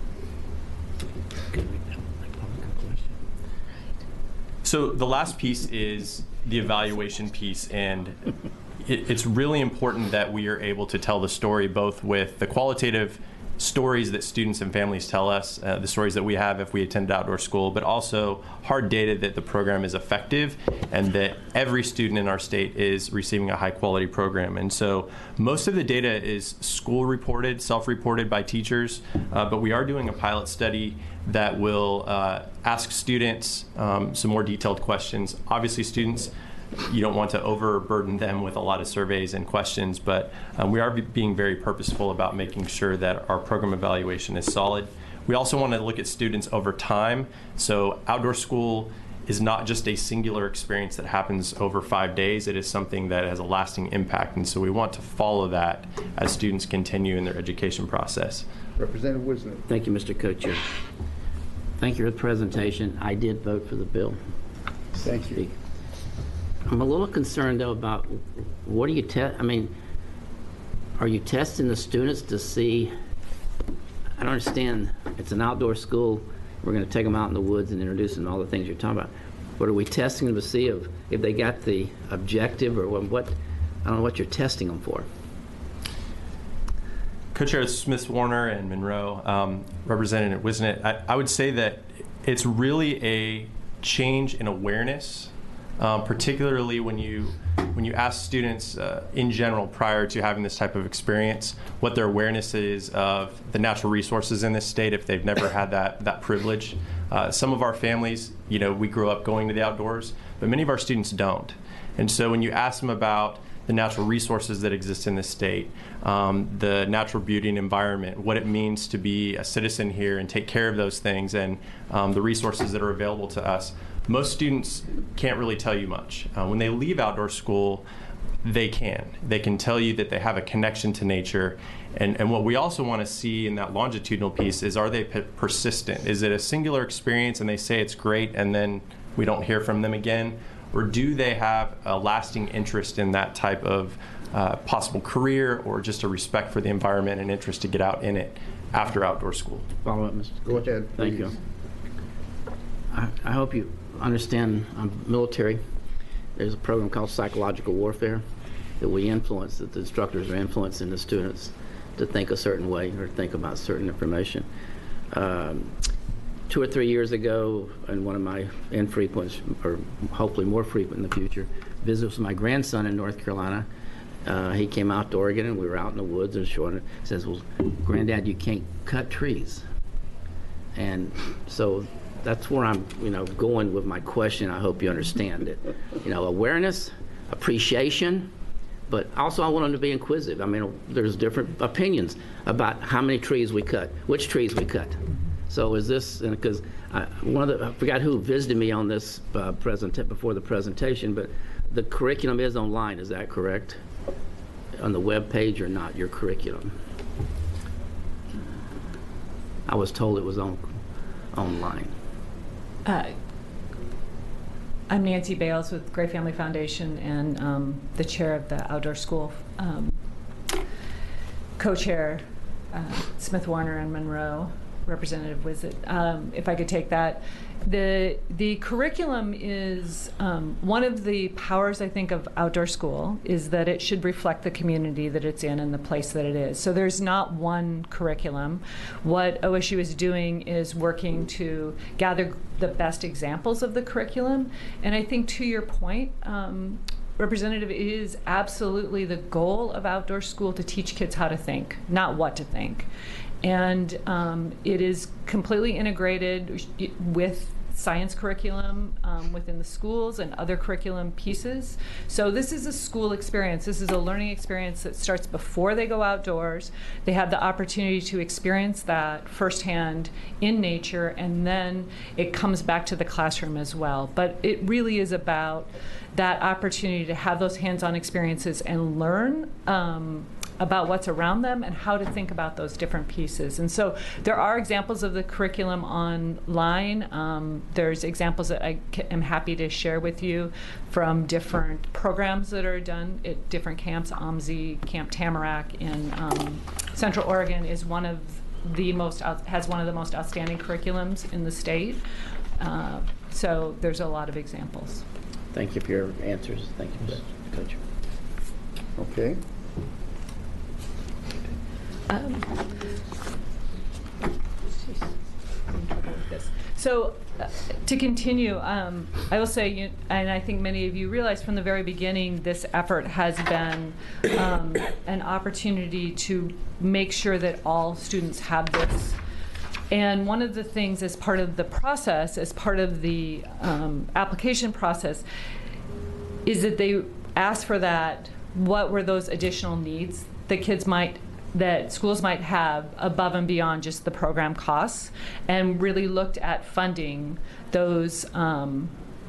So the last piece is the evaluation piece, and it's really important that we are able to tell the story both with the qualitative stories that students and families tell us, the stories that we have if we attend outdoor school, but also hard data that the program is effective and that every student in our state is receiving a high quality program. And so most of the data is school reported, self-reported by teachers, but we are doing a pilot study that will ask students some more detailed questions. Obviously students, you don't want to overburden them with a lot of surveys and questions, but we are being very purposeful about making sure that our program evaluation is solid. We also want to look at students over time. So outdoor school is not just a singular experience that happens over 5 days. It is something that has a lasting impact, and so we want to follow that as students continue in their education process. Representative Wisnick. Thank you, Mr. Co-Chair. Thank you for the presentation. I did vote for the bill. Thank you. I'm a little concerned, though, about what do you I mean, are you testing the students to see? I don't understand. It's an outdoor school. We're going to take them out in the woods and introduce them to all the things you're talking about. But are we testing them to see if they got the objective, or what? I don't know what you're testing them for. Co-Chair Smith Warner and Monroe, Representative Wisnick, I would say that it's really a change in awareness, particularly when you ask students in general prior to having this type of experience what their awareness is of the natural resources in this state if they've never had that privilege. Some of our families, we grew up going to the outdoors, but many of our students don't. And so when you ask them about the natural resources that exist in this state, the natural beauty and environment, what it means to be a citizen here and take care of those things, and the resources that are available to us, most students can't really tell you much. When they leave outdoor school, they can tell you that they have a connection to nature. And what we also want to see in that longitudinal piece is, are they persistent? Is it a singular experience and they say it's great and then we don't hear from them again? Or do they have a lasting interest in that type of possible career, or just a respect for the environment and interest to get out in it after outdoor school? Follow up, Mr. Go ahead. Thank you. I hope you understand, I'm military. There's a program called psychological warfare that we influence, that the instructors are influencing the students to think a certain way or think about certain information. 2 or 3 years ago, and one of my infrequent, or hopefully more frequent in the future, visits with my grandson in North Carolina. He came out to Oregon, and we were out in the woods and showing it. He says, "Well, Granddad, you can't cut trees." And so that's where I'm, going with my question. I hope you understand it. Awareness, appreciation, but also I want them to be inquisitive. I mean, there's different opinions about how many trees we cut, which trees we cut. So is this, because I forgot who visited me on this before the presentation, but the curriculum is online, is that correct? On the web page or not, your curriculum? I was told it was online. I'm Nancy Bales with Gray Family Foundation and the chair of the outdoor school. Co-chair Smith Warner and Monroe, Representative Wisnick. If I could take that. The curriculum is one of the powers, I think, of outdoor school is that it should reflect the community that it's in and the place that it is. So there's not one curriculum. What OSU is doing is working to gather the best examples of the curriculum. And I think to your point, Representative, it is absolutely the goal of outdoor school to teach kids how to think, not what to think. And it is completely integrated with science curriculum within the schools and other curriculum pieces. So this is a school experience. This is a learning experience that starts before they go outdoors. They have the opportunity to experience that firsthand in nature, and then it comes back to the classroom as well. But it really is about that opportunity to have those hands-on experiences and learn about what's around them and how to think about those different pieces. And so there are examples of the curriculum online. There's examples that I am happy to share with you from different programs that are done at different camps. OMSI, Camp Tamarack in Central Oregon is one of the most, has one of the most outstanding curriculums in the state. So there's a lot of examples. Thank you for your answers. Thank you, Coach. Okay. So to continue, I will say, and I think many of you realize from the very beginning, this effort has been an opportunity to make sure that all students have this. And one of the things as part of the process, as part of the application process, is that they asked for that, what were those additional needs that that schools might have above and beyond just the program costs, and really looked at funding those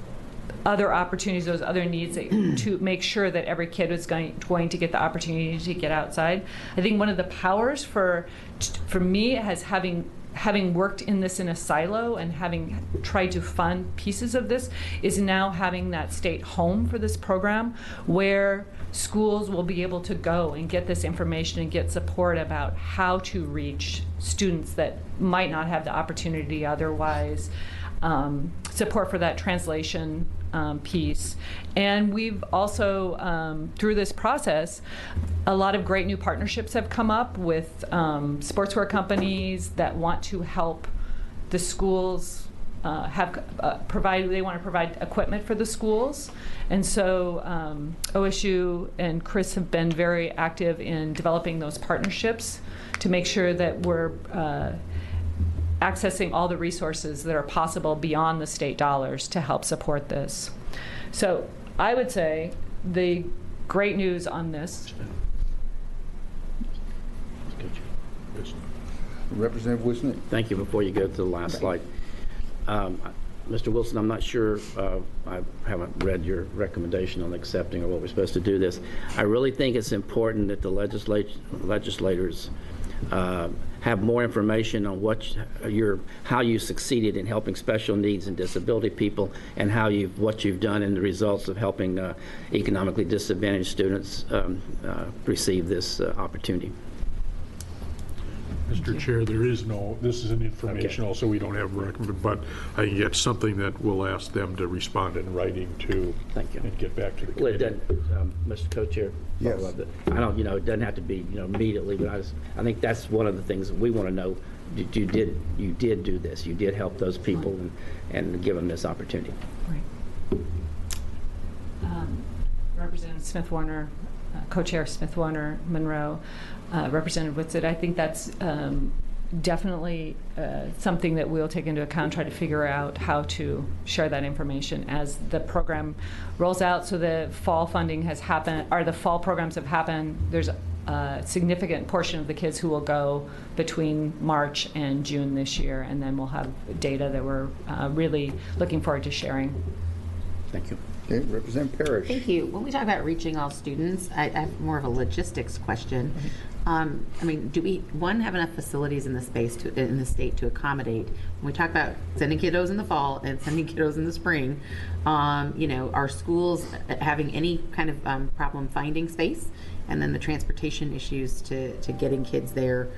other opportunities, those other needs to make sure that every kid is going to get the opportunity to get outside. I think one of the powers for me has having worked in this in a silo and having tried to fund pieces of this is now having that state home for this program where schools will be able to go and get this information and get support about how to reach students that might not have the opportunity otherwise, support for that translation piece. And we've also, through this process, a lot of great new partnerships have come up with sportswear companies that want to help the schools they want to provide equipment for the schools. And so OSU and Chris have been very active in developing those partnerships to make sure that we're accessing all the resources that are possible beyond the state dollars to help support this. So I would say the great news on this. Representative Wisnick. Thank you. Before you go to the last slide. Mr. Wilson, I'm not sure, I haven't read your recommendation on accepting or what we're supposed to do this. I really think it's important that the legislators have more information on how you succeeded in helping special needs and disability people, and what you've done in the results of helping economically disadvantaged students receive this opportunity. Mr. Chair, this is an informational, so we don't have a record, but I think it's something that we'll ask them to respond in writing to. Thank you. And get back to the Well, committee. Mr. Co-Chair, Yes. I don't, it doesn't have to be, immediately, but I think that's one of the things that we want to know. You did do this. You did help those people and give them this opportunity. Right. Representative Smith Warner, Co-Chair Smith Warner, Monroe, Representative Whitsitt, I think that's definitely something that we'll take into account, try to figure out how to share that information as the program rolls out. So the fall funding has happened, or the fall programs have happened. There's a significant portion of the kids who will go between March and June this year, and then we'll have data that we're really looking forward to sharing. Thank you. Okay, Representative Parrish. Thank you. When we talk about reaching all students, I have more of a logistics question. Do we, have enough facilities in the in the state to accommodate? When we talk about sending kiddos in the fall and sending kiddos in the spring, are schools having any kind of problem finding space? And then the transportation issues to getting kids there,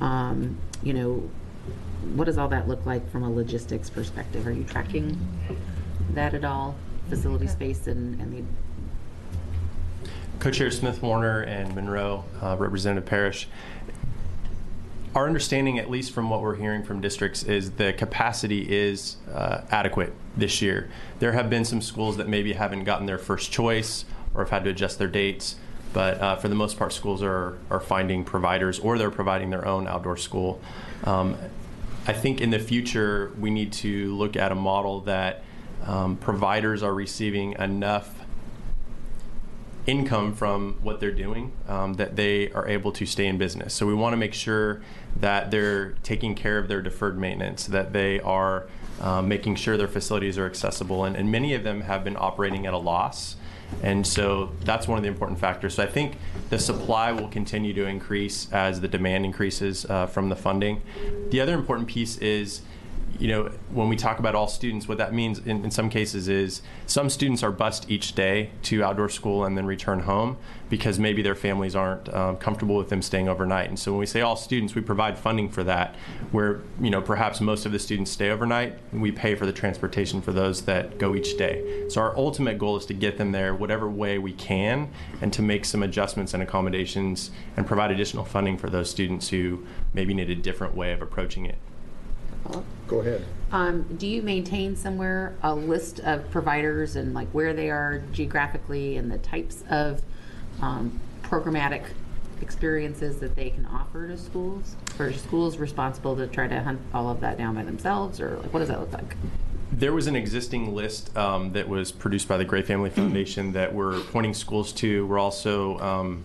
what does all that look like from a logistics perspective? Are you tracking that at all? Facility space and the Co-Chair Smith Warner and Monroe, Representative Parrish. Our understanding, at least from what we're hearing from districts, is the capacity is adequate this year. There have been some schools that maybe haven't gotten their first choice or have had to adjust their dates, but for the most part, schools are finding providers, or they're providing their own outdoor school. I think in the future, we need to look at a model that providers are receiving enough income from what they're doing that they are able to stay in business. So we want to make sure that they're taking care of their deferred maintenance, that they are making sure their facilities are accessible, and many of them have been operating at a loss. And so that's one of the important factors. So I think the supply will continue to increase as the demand increases from the funding. The other important piece is, when we talk about all students, what that means in some cases is some students are bused each day to outdoor school and then return home because maybe their families aren't comfortable with them staying overnight. And so when we say all students, we provide funding for that, where perhaps most of the students stay overnight, and we pay for the transportation for those that go each day. So our ultimate goal is to get them there whatever way we can, and to make some adjustments and accommodations and provide additional funding for those students who maybe need a different way of approaching it. Go ahead. Do you maintain somewhere a list of providers and like where they are geographically and the types of programmatic experiences that they can offer to schools? Or are schools responsible to try to hunt all of that down by themselves, or like, what does that look like? There was an existing list that was produced by the Gray Family Foundation that we're pointing schools to. We're also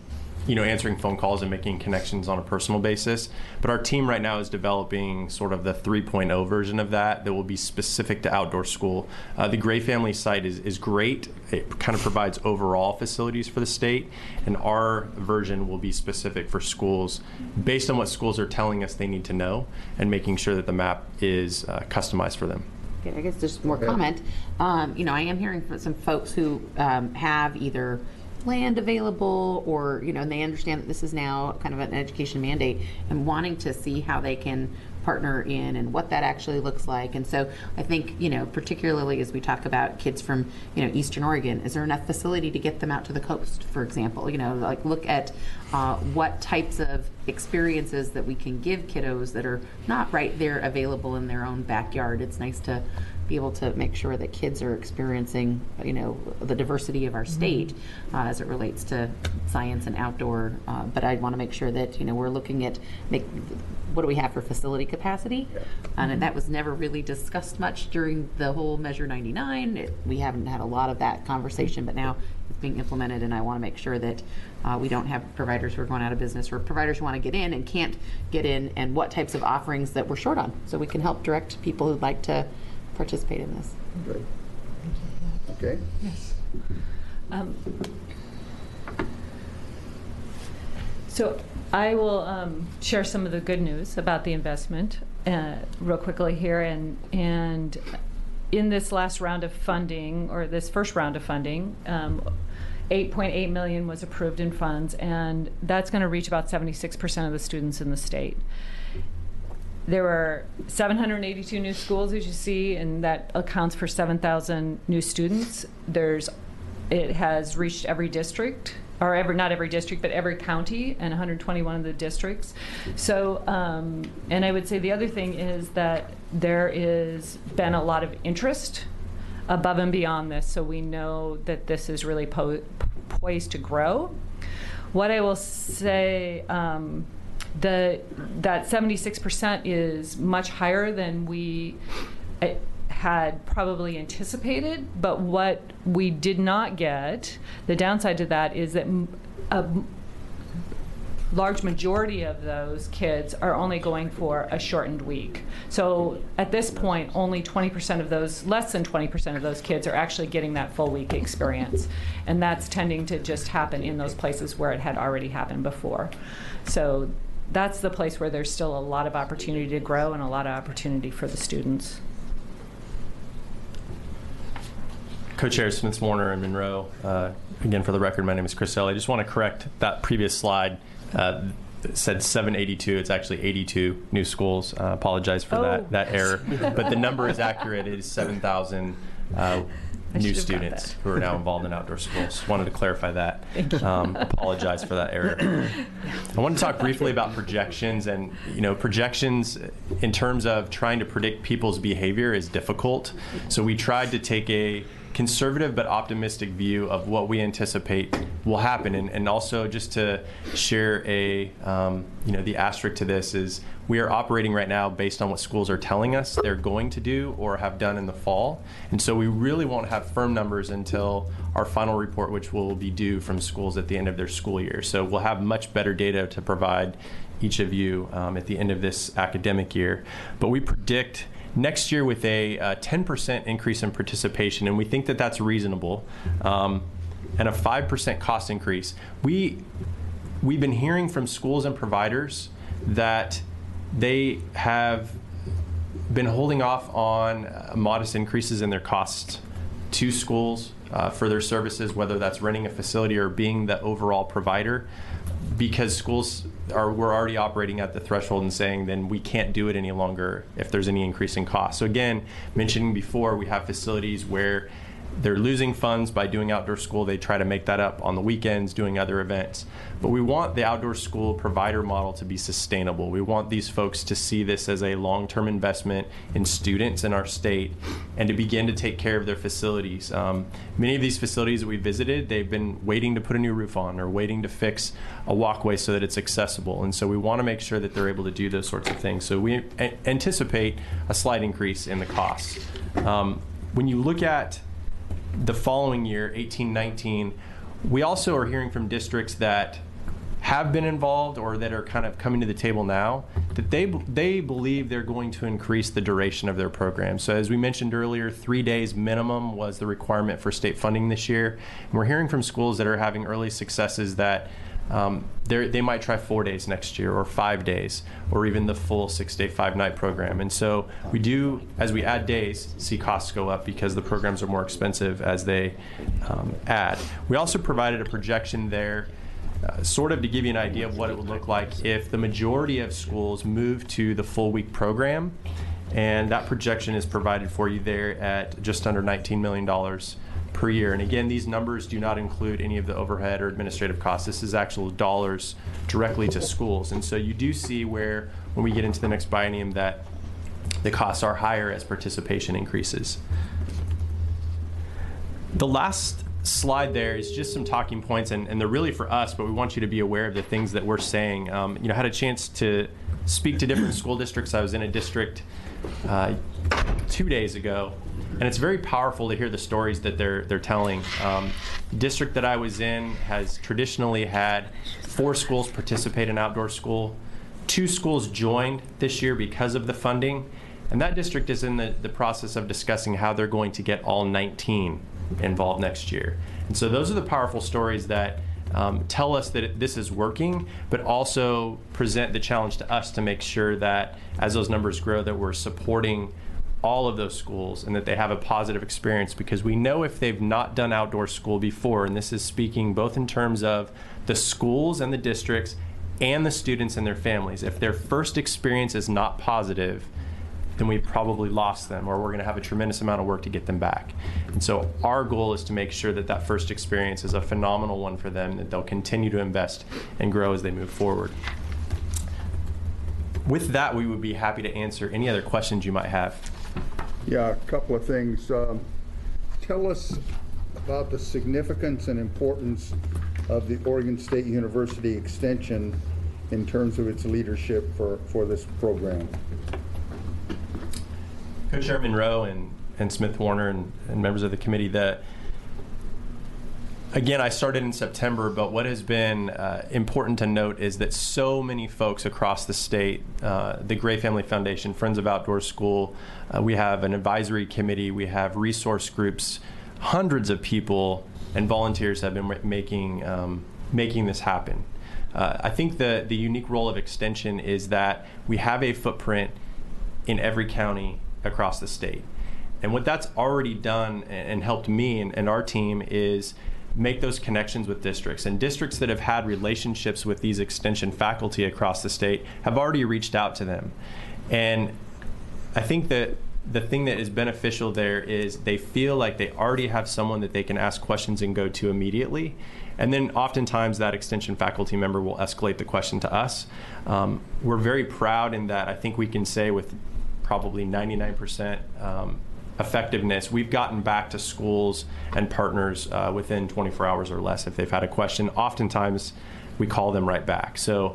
answering phone calls and making connections on a personal basis. But our team right now is developing sort of the 3.0 version of that will be specific to outdoor school. The Gray Family site is great. It kind of provides overall facilities for the state, and our version will be specific for schools based on what schools are telling us they need to know, and making sure that the map is customized for them. Okay, I guess just more comment. I am hearing from some folks who have either land available or, and they understand that this is now kind of an education mandate and wanting to see how they can partner in and what that actually looks like. And so I think, particularly as we talk about kids from, Eastern Oregon, is there enough facility to get them out to the coast, for example? Like look at what types of experiences that we can give kiddos that are not right there available in their own backyard. It's nice to be able to make sure that kids are experiencing, the diversity of our state as it relates to science and outdoor. But I want to make sure that, we're looking at what do we have for facility capacity? And that was never really discussed much during the whole Measure 99. We haven't had a lot of that conversation, but now it's being implemented, and I want to make sure that we don't have providers who are going out of business or providers who want to get in and can't get in, and what types of offerings that we're short on, so we can help direct people who'd like to participate in this. Great. Okay. Yes. So I will share some of the good news about the investment real quickly here. And in this last round of funding, or this first round of funding, $8.8 million was approved in funds, and that's going to reach about 76% of the students in the state. There were 782 new schools, as you see, and that accounts for 7,000 new students. It has reached every district, or not every district, but every county and 121 of the districts. So, and I would say the other thing is that there is been a lot of interest above and beyond this, so we know that this is really poised to grow. What I will say, that 76% is much higher than we had probably anticipated, but what we did not get, the downside to that is that a large majority of those kids are only going for a shortened week. So at this point, only 20% of those, less than 20% of those kids are actually getting that full week experience. And that's tending to just happen in those places where it had already happened before. So that's the place where there's still a lot of opportunity to grow and a lot of opportunity for the students. Co-chairs Smith Warner and Monroe, again, for the record, my name is Chris Ellie. I just want to correct that previous slide. It said 782. It's actually 82 new schools. Apologize for that error. But the number is accurate. It is 7,000 new students who are now involved in outdoor schools. Wanted to clarify that. Apologize for that error. I want to talk briefly about projections, and projections in terms of trying to predict people's behavior is difficult. So we tried to take a conservative but optimistic view of what we anticipate will happen, and also just to share the asterisk to this is we are operating right now based on what schools are telling us they're going to do or have done in the fall, and so we really won't have firm numbers until our final report, which will be due from schools at the end of their school year. So we'll have much better data to provide each of you at the end of this academic year. But we predict next year with a 10% increase in participation, and we think that that's reasonable, and a 5% cost increase. We've been hearing from schools and providers that they have been holding off on modest increases in their costs to schools for their services, whether that's renting a facility or being the overall provider, because schools we're already operating at the threshold and saying then we can't do it any longer if there's any increase in cost. So again, mentioning before, we have facilities where they're losing funds by doing outdoor school. They try to make that up on the weekends, doing other events. But we want the outdoor school provider model to be sustainable. We want these folks to see this as a long-term investment in students in our state and to begin to take care of their facilities. Many of these facilities that we visited, they've been waiting to put a new roof on or waiting to fix a walkway so that it's accessible. And so we want to make sure that they're able to do those sorts of things. So we anticipate a slight increase in the costs. When you look at the following year, 18-19, we also are hearing from districts that have been involved or that are kind of coming to the table now, that they believe they're going to increase the duration of their program. So as we mentioned earlier, 3 days minimum was the requirement for state funding this year. And we're hearing from schools that are having early successes that they might try 4 days next year, or 5 days, or even the full 6-day, 5-night program. And so we do, as we add days, see costs go up because the programs are more expensive as they add. We also provided a projection there sort of to give you an idea of what it would look like if the majority of schools move to the full week program. And that projection is provided for you there at just under $19 million per year. And again, these numbers do not include any of the overhead or administrative costs. This is actual dollars directly to schools. And so you do see where, when we get into the next biennium, that the costs are higher as participation increases. The last slide there is just some talking points, and they're really for us, but we want you to be aware of the things that we're saying. I had a chance to speak to different school districts. I was in a district 2 days ago, and it's very powerful to hear the stories that they're telling. The district that I was in has traditionally had 4 schools participate in outdoor school. 2 schools joined this year because of the funding, and that district is in the process of discussing how they're going to get all 19 involved next year. And so those are the powerful stories that tell us that this is working, but also present the challenge to us to make sure that as those numbers grow, that we're supporting all of those schools and that they have a positive experience, because we know if they've not done outdoor school before, and this is speaking both in terms of the schools and the districts and the students and their families, if their first experience is not positive, then we probably lost them, or we're going to have a tremendous amount of work to get them back. And so our goal is to make sure that that first experience is a phenomenal one for them, that they'll continue to invest and grow as they move forward. With that, we would be happy to answer any other questions you might have. Yeah, a couple of things. Tell us about the significance and importance of the Oregon State University Extension in terms of its leadership for this program. Co-Chair Monroe and Smith Warner and members of the committee, again, I started in September, but what has been important to note is that so many folks across the state, the Gray Family Foundation, Friends of Outdoor School, we have an advisory committee, we have resource groups, hundreds of people and volunteers have been making this happen. I think the unique role of Extension is that we have a footprint in every county across the state. And what that's already done and helped me and our team is make those connections with districts. And districts that have had relationships with these Extension faculty across the state have already reached out to them. And I think that the thing that is beneficial there is they feel like they already have someone that they can ask questions and go to immediately. And then oftentimes that Extension faculty member will escalate the question to us. We're very proud in that I think we can say with probably 99% effectiveness, we've gotten back to schools and partners within 24 hours or less if they've had a question. Oftentimes, we call them right back. So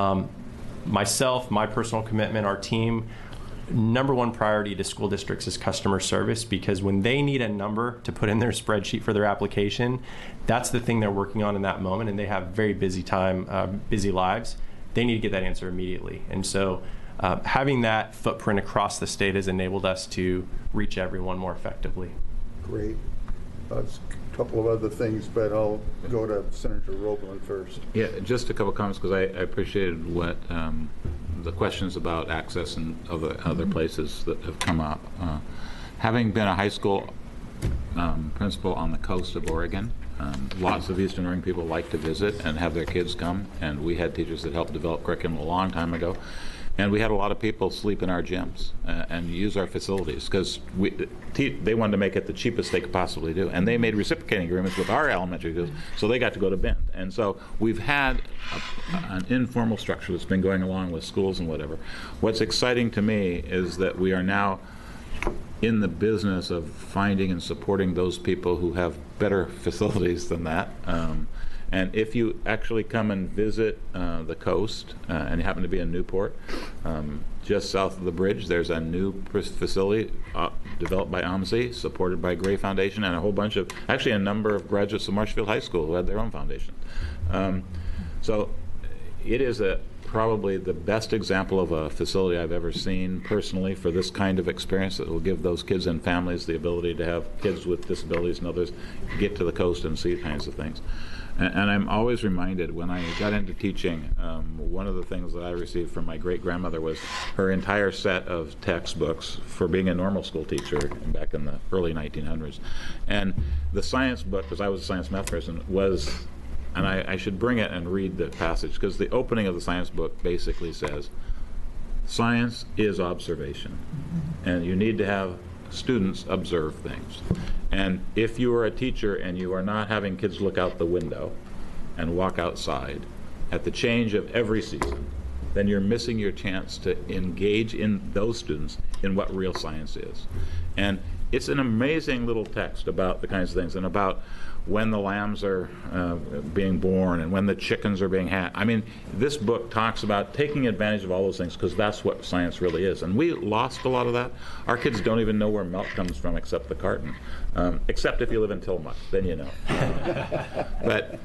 myself, my personal commitment, our team, number one priority to school districts is customer service, because when they need a number to put in their spreadsheet for their application, that's the thing they're working on in that moment, and they have very busy lives. They need to get that answer immediately. And so having that footprint across the state has enabled us to reach everyone more effectively. Great. A couple of other things, but I'll go to Senator Roeblen first. Yeah, just a couple of comments, because I appreciated what the questions about access and other places that have come up. Having been a high school principal on the coast of Oregon, lots of Eastern Oregon people like to visit and have their kids come, and we had teachers that helped develop curriculum a long time ago. And we had a lot of people sleep in our gyms and use our facilities, because they wanted to make it the cheapest they could possibly do. And they made reciprocating agreements with our elementary schools, so they got to go to Bend. And so we've had an informal structure that's been going along with schools and whatever. What's exciting to me is that we are now in the business of finding and supporting those people who have better facilities than that. And if you actually come and visit the coast and you happen to be in Newport, just south of the bridge, there's a new facility developed by OMSI, supported by Gray Foundation, and a whole bunch of, actually a number of graduates of Marshfield High School who had their own foundation. So it is probably the best example of a facility I've ever seen personally for this kind of experience that will give those kids and families the ability to have kids with disabilities and others get to the coast and see kinds of things. And I'm always reminded when I got into teaching, one of the things that I received from my great-grandmother was her entire set of textbooks for being a normal school teacher back in the early 1900s. And the science book, because I was a science math person, was, and I should bring it and read the passage, because the opening of the science book basically says, science is observation, and you need to have students observe things. And if you are a teacher and you are not having kids look out the window and walk outside at the change of every season, then you're missing your chance to engage in those students in what real science is. And it's an amazing little text about the kinds of things, and about when the lambs are being born and when the chickens are being hatched. I mean, this book talks about taking advantage of all those things, because that's what science really is. And we lost a lot of that. Our kids don't even know where milk comes from except the carton, except if you live in Tillamook, then you know. But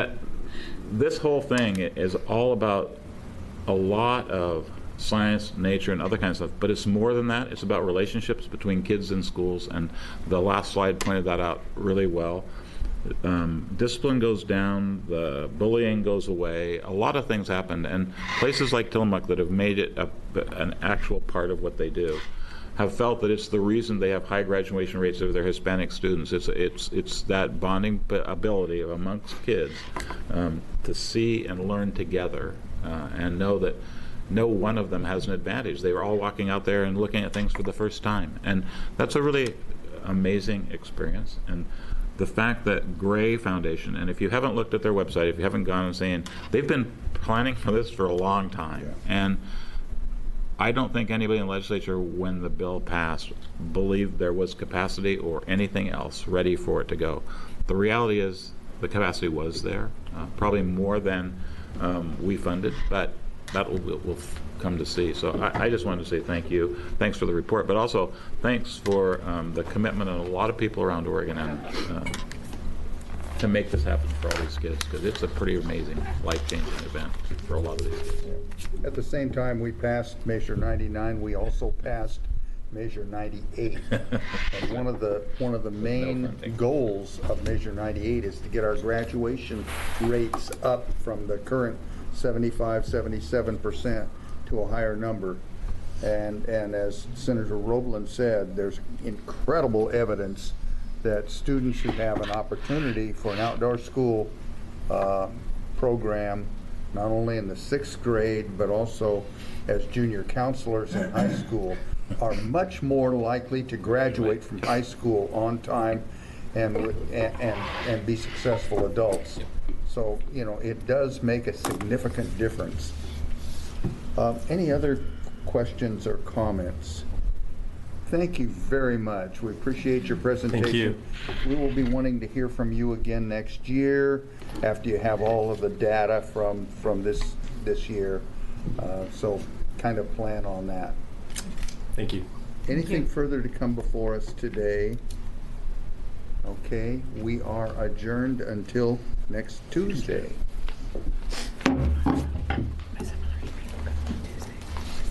this whole thing is all about a lot of science, nature, and other kinds of stuff, but it's more than that. It's about relationships between kids and schools, and the last slide pointed that out really well. Discipline goes down, the bullying goes away, a lot of things happen, and places like Tillamook that have made it an actual part of what they do have felt that it's the reason they have high graduation rates of their Hispanic students. It's that bonding ability amongst kids to see and learn together and know that no one of them has an advantage. They were all walking out there and looking at things for the first time, and that's a really amazing experience. And the fact that Gray Foundation, and if you haven't looked at their website, if you haven't gone and seen, they've been planning for this for a long time. Yeah. And I don't think anybody in the legislature, when the bill passed, believed there was capacity or anything else ready for it to go. The reality is the capacity was there, probably more than we funded, but that we'll come to see. So I just wanted to say thank you. Thanks for the report, but also thanks for the commitment of a lot of people around Oregon and to make this happen for all these kids, because it's a pretty amazing, life-changing event for a lot of these kids. At the same time we passed Measure 99, we also passed Measure 98. And one of the main goals of Measure 98 is to get our graduation rates up from the current 75-77% to a higher number. And as Senator Roblen said, there's incredible evidence that students who have an opportunity for an outdoor school program, not only in the 6th grade, but also as junior counselors in high school, are much more likely to graduate from high school on time and be successful adults. So, you know, it does make a significant difference. Any other questions or comments? Thank you very much. We appreciate your presentation. Thank you. We will be wanting to hear from you again next year after you have all of the data from this year. So kind of plan on that. Thank you. Anything further to come before us today? Okay, we are adjourned until next Tuesday.